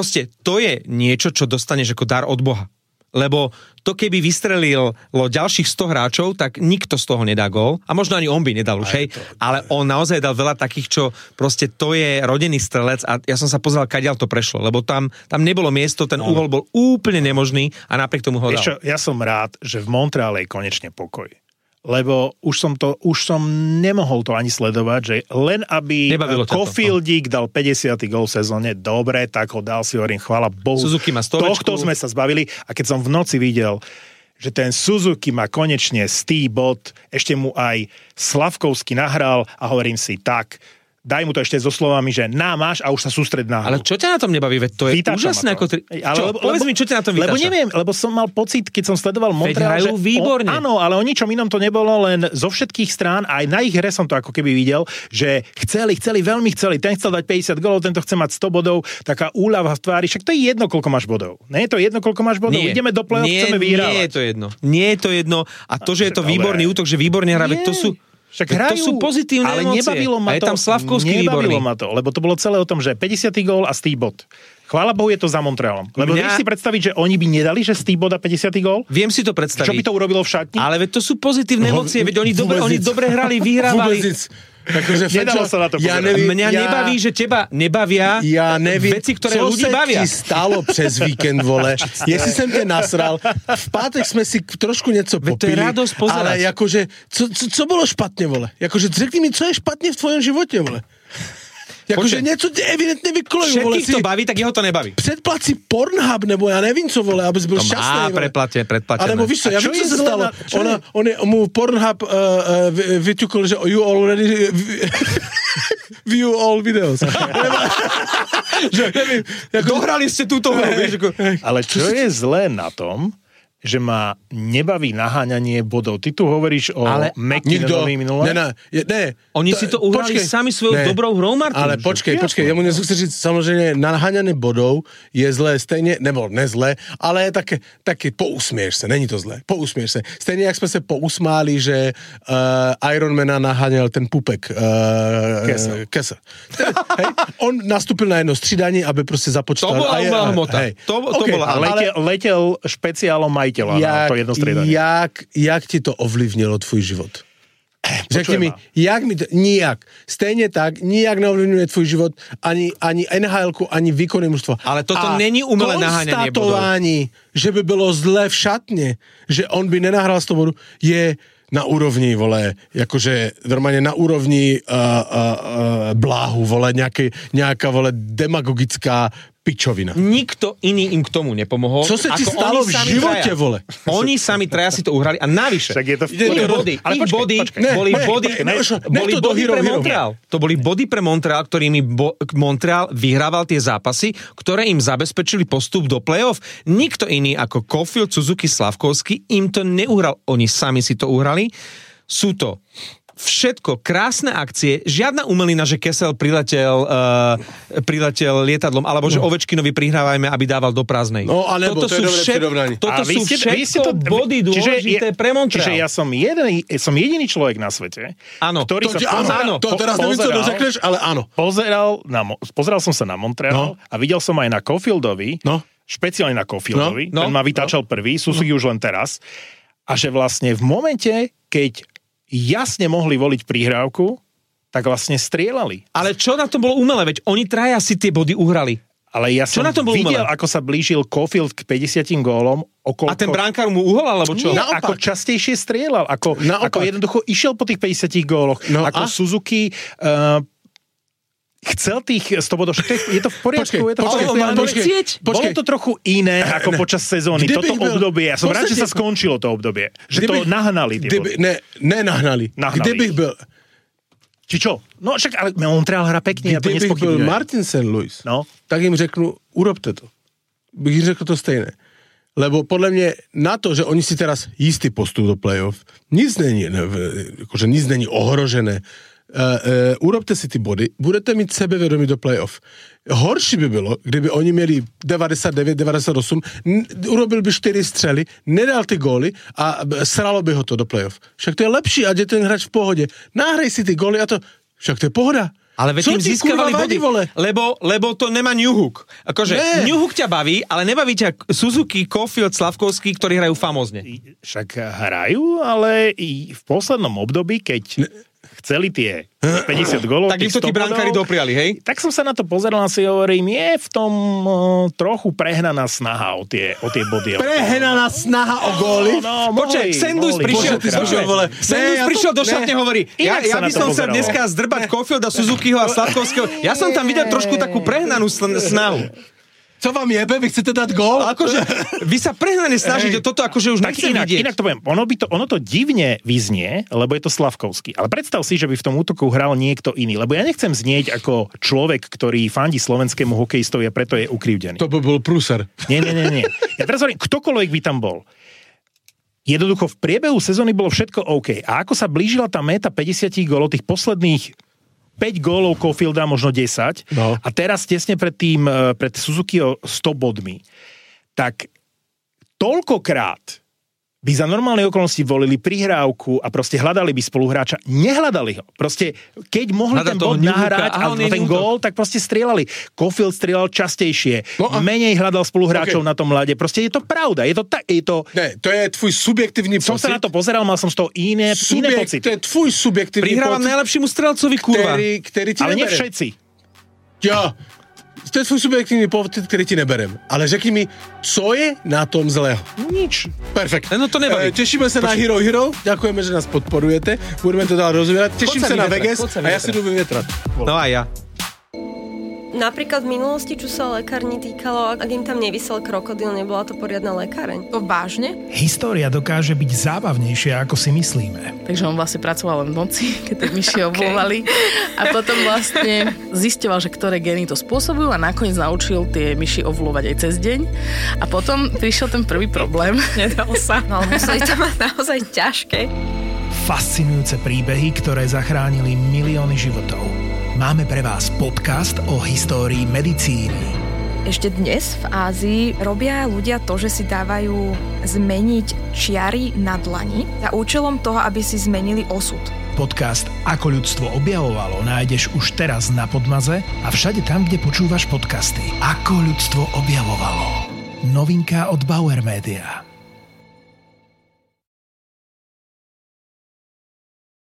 To je niečo, čo dostaneš ako dar od Boha. Lebo to keby vystrelilo ďalších 100 hráčov, tak nikto z toho nedá gól. A možno ani on by nedal už, hej. Ale on naozaj dal veľa takých, čo proste to je rodený strelec a ja som sa pozeral, kadiaľ to prešlo. Lebo tam nebolo miesto, ten uhol bol úplne nemožný a napriek tomu ho dal. Ja som rád, že v Montreale je konečne pokoj. Lebo už som nemohol to ani sledovať, že len aby Caulfieldík dal 50. gól v sezóne, dobre, tak ho dal, si hovorím, chvála Bohu. Suzuki má stolečku. Tohto sme sa zbavili a keď som v noci videl, že ten Suzuki má konečne stý bod, ešte mu aj Slavkovský nahral a hovorím si, tak, daj mu to ešte so slovami, že máš a už sa sústred na hru. Ale čo ťa na tom nebaví? Veď to je úžasné. Povedz mi, čo ťa na tom vytáča? Lebo neviem, lebo som mal pocit, keď som sledoval Montreal, že výborne. Áno, ale o ničom inom to nebolo, len zo všetkých strán, aj na ich hre som to ako keby videl, že veľmi chceli, ten chcel dať 50 gólov, tento chce mať 100 bodov, taká úľava v tvári, však to je jedno, koľko máš bodov. Nie je to jedno, koľko máš bodov. Ideme do play-off, chceme vyhrávať. Nie je to jedno. A to, že je to výborný útok, že výborne hrá, to sú však hrajú, to sú pozitívne ale emócie. Nebavilo ma to, tam Slavkovský výborný. Ma to, lebo to bolo celé o tom, že 50. gól a stý bod. Chvála Bohu, je to za Montrealom. Lebo vieš si predstaviť, že oni by nedali, že stý bod a 50. gól? Viem si to predstaviť. Čo by to urobilo v šatni? Ale veď to sú pozitívne emócie, veď oni dobre hrali, vyhrávali. Takže nedalo sa na to Mňa nebaví, že teba nebavia veci, ktoré ľudí bavia. Co sa ti stalo přes víkend, vole? Jestli jsem tě nasral, v pátek jsme si trošku něco popili. To je radosť pozerať. Ale jakože, co bylo špatně, vole? Jakože řekni mi, co je špatně v tvojom životě, vole? Jakože něco tě evidentně vyklojú, vole. Všetkých to baví, tak jeho to nebaví. Předplat si Pornhub, nebo ja nevím co, vole, abys byl šťastný. Predplatené. Alebo víš co, ja vím, co sa stalo. Mu Pornhub vyťukol, že you already view all videos. Dohrali ste túto hru. Ale čo je zlé na tom, že ma nebaví naháňanie bodov. Ty tu hovoríš o McKinnonovi minule? Ne. Oni si to uhrali sami svojou dobrou hrou, Martin. Ale počkej, ja mu nechci říct, samozřejmě naháňanie bodov je zlé stejně, nebo ne zlé, ale taky pousměješ se, není to zlé, pousměješ se. Stejně jak jsme se pousmáli, že Ironmana naháňal ten pupek Kessel. On nastúpil na jedno střídání, aby prostě započítal. To bola umelá hmota. Letel špeciálom majiteľa na to jedno striedanie. Jak ti to ovlivnilo tvůj život? Řekni mi, jak mi to... Nijak. Stejně tak, nijak neovlivňuje tvůj život ani NHL-ku, ani výkonné mužstvo. Ale toto není umelé naháňanie bodov. Konstatování, že by bylo zlé v šatně, že on by nenahrál z toho bodu, je na úrovni, vole, jakože normálně na úrovni bláhu, vole, nejaká, vole, demagogická pičovina. Nikto iný im k tomu nepomohol. Co sa ti stalo v živote, vole? Oni sami traja si to uhrali a navyše. Boli body pre Montreal. To boli body pre Montreal, ktorými Montreal vyhrával tie zápasy, ktoré im zabezpečili postup do play-off. Nikto iný ako Caulfield, Suzuki, Slavkovský im to neuhral. Oni sami si to uhrali. Sú to všetko krásne akcie, žiadna umelina, že Kessel priletel lietadlom, alebo že Ovečkinovi prihrávajme, aby dával do prázdnej. No, alebo to je dobré prirovnanie. Toto sú všetko body dôležité pre Montreal. Čiže ja som jediný človek na svete, ktorý to teraz neviem, co dořekneš, ale áno. Pozeral som sa na Montreal a videl som aj na Caulfieldovi, špeciálne na Caulfieldovi, ten ma vytáčal prvý, Suzuki už len teraz, a že vlastne v momente, keď jasne mohli voliť prihrávku, tak vlastne strieľali. Ale čo na to bolo umelé? Veď oni traja si tie body uhrali. Ale ja som videl, ako sa blížil Caulfield k 50 gólom. A ten brankár mu uhol, alebo čo? Nie, ako častejšie strieľal. Ako jednoducho išiel po tých 50 góloch. Ako Suzuki... chcel tých 100 bodov, je to v poriadku, bolo to trochu iné ako počas sezóny, toto obdobie, ja som rád, že sa skončilo to obdobie, že to nahnali tie body. Nenahnali. Kdybych byl... Či čo? No však, ale Montreal hra pekne, ja to nespochybňujem. Kdybych byl Martin St. Louis, tak im řeknu, urobte to. Bych im řekl to stejné. Lebo podľa mňa na to, že oni si teraz jistý postup do play-off, nic není ohrožené. Urobte si ty body, budete mít sebevědomí do playoff. Horší by bylo, kdyby oni měli 99, 98, urobil by 4 střely, nedal ty góly a sralo by ho to do playoff. Však to je lepší, ať je ten hráč v pohodě. Nahrej si ty góly a to, však to je pohoda. Ale veď im získavali body, lebo to nemá Newhook. Akože Newhook ťa baví, ale nebaví ťa Suzuki, Caulfield, Slavkovský, ktorí hrajú famózne. Však hrajú, ale i v poslednom období, keď chceli tie 50 gólov. Tak im to tí brankári dopriali, hej? Tak som sa na to pozeral a si hovorím, je v tom trochu prehnaná snaha o tie body. Prehnaná snaha o góly? Počkaj, Sandus prišiel do šatne, hovorí, ja by som sa dneska zdrbať Caulfielda, Suzukiho a Slavkovského. Ja som tam videl trošku takú prehnanú snahu. Co vám jebe? Vy chcete dať gól? Akože, vy sa prehnane snažíte toto, akože už nechcem vidieť. Inak to poviem, ono to divne vyznie, lebo je to Slavkovský. Ale predstav si, že by v tom útoku hral niekto iný. Lebo ja nechcem znieť ako človek, ktorý fandí slovenskému hokejistovi a preto je ukrivdený. To by bol prúser. Nie. Ja teraz hovorím, ktokoľvek by tam bol. Jednoducho v priebehu sezóny bolo všetko OK. A ako sa blížila tá meta 50 gólov, tých posledných 5 gólov Caulfielda, možno 10. No. A teraz tesne pred Suzukiho 100 bodmi. Tak toľkokrát by za normálne okolnosti volili prihrávku a proste hľadali by spoluhráča. Nehľadali ho. Proste, keď mohli ten bod nahrať a ten gól, tak proste strieľali. Caulfield strieľal častejšie. Menej hľadal spoluhráčov na tom ľade. Proste je to pravda. Ne, to je tvoj subjektívny pocit. Som sa na to pozeral, mal som z toho iné pocity. To je tvoj subjektívny pocit. Prihrávam najlepšiemu strelcovi, kurva. Ktorý ti ale nebere. nie všetci. Ja. To je tvoj subjektívny pocit, ktorý ti neberem. Ale řekni mi, co je na tom zlého? Nič. Perfekt. No to nebaví. Tešíme sa na Hero. Ďakujeme, že nás podporujete. Budeme to dál rozvíjať. Teším sa na Vegas a ja si jdu vyvietrať. No a ja. Napríklad v minulosti, čo sa lekárni týkalo, ak im tam nevysel krokodil, nebola to poriadna lekáreň. To vážne? História dokáže byť zábavnejšia, ako si myslíme. Takže on vlastne pracoval len v noci, keď tie myši obvolali. A potom vlastne zisťoval, že ktoré gény to spôsobujú a nakoniec naučil tie myši ovulovať aj cez deň. A potom prišiel ten prvý problém. Nedal sa. No ale museli to mať naozaj ťažké. Fascinujúce príbehy, ktoré zachránili milióny životov. Máme pre vás podcast o histórii medicíny. Ešte dnes v Ázii robia ľudia to, že si dávajú zmeniť čiary na dlani za účelom toho, aby si zmenili osud. Podcast Ako ľudstvo objavovalo nájdeš už teraz na Podmaze a všade tam, kde počúvaš podcasty. Ako ľudstvo objavovalo. Novinka od Bauer Media.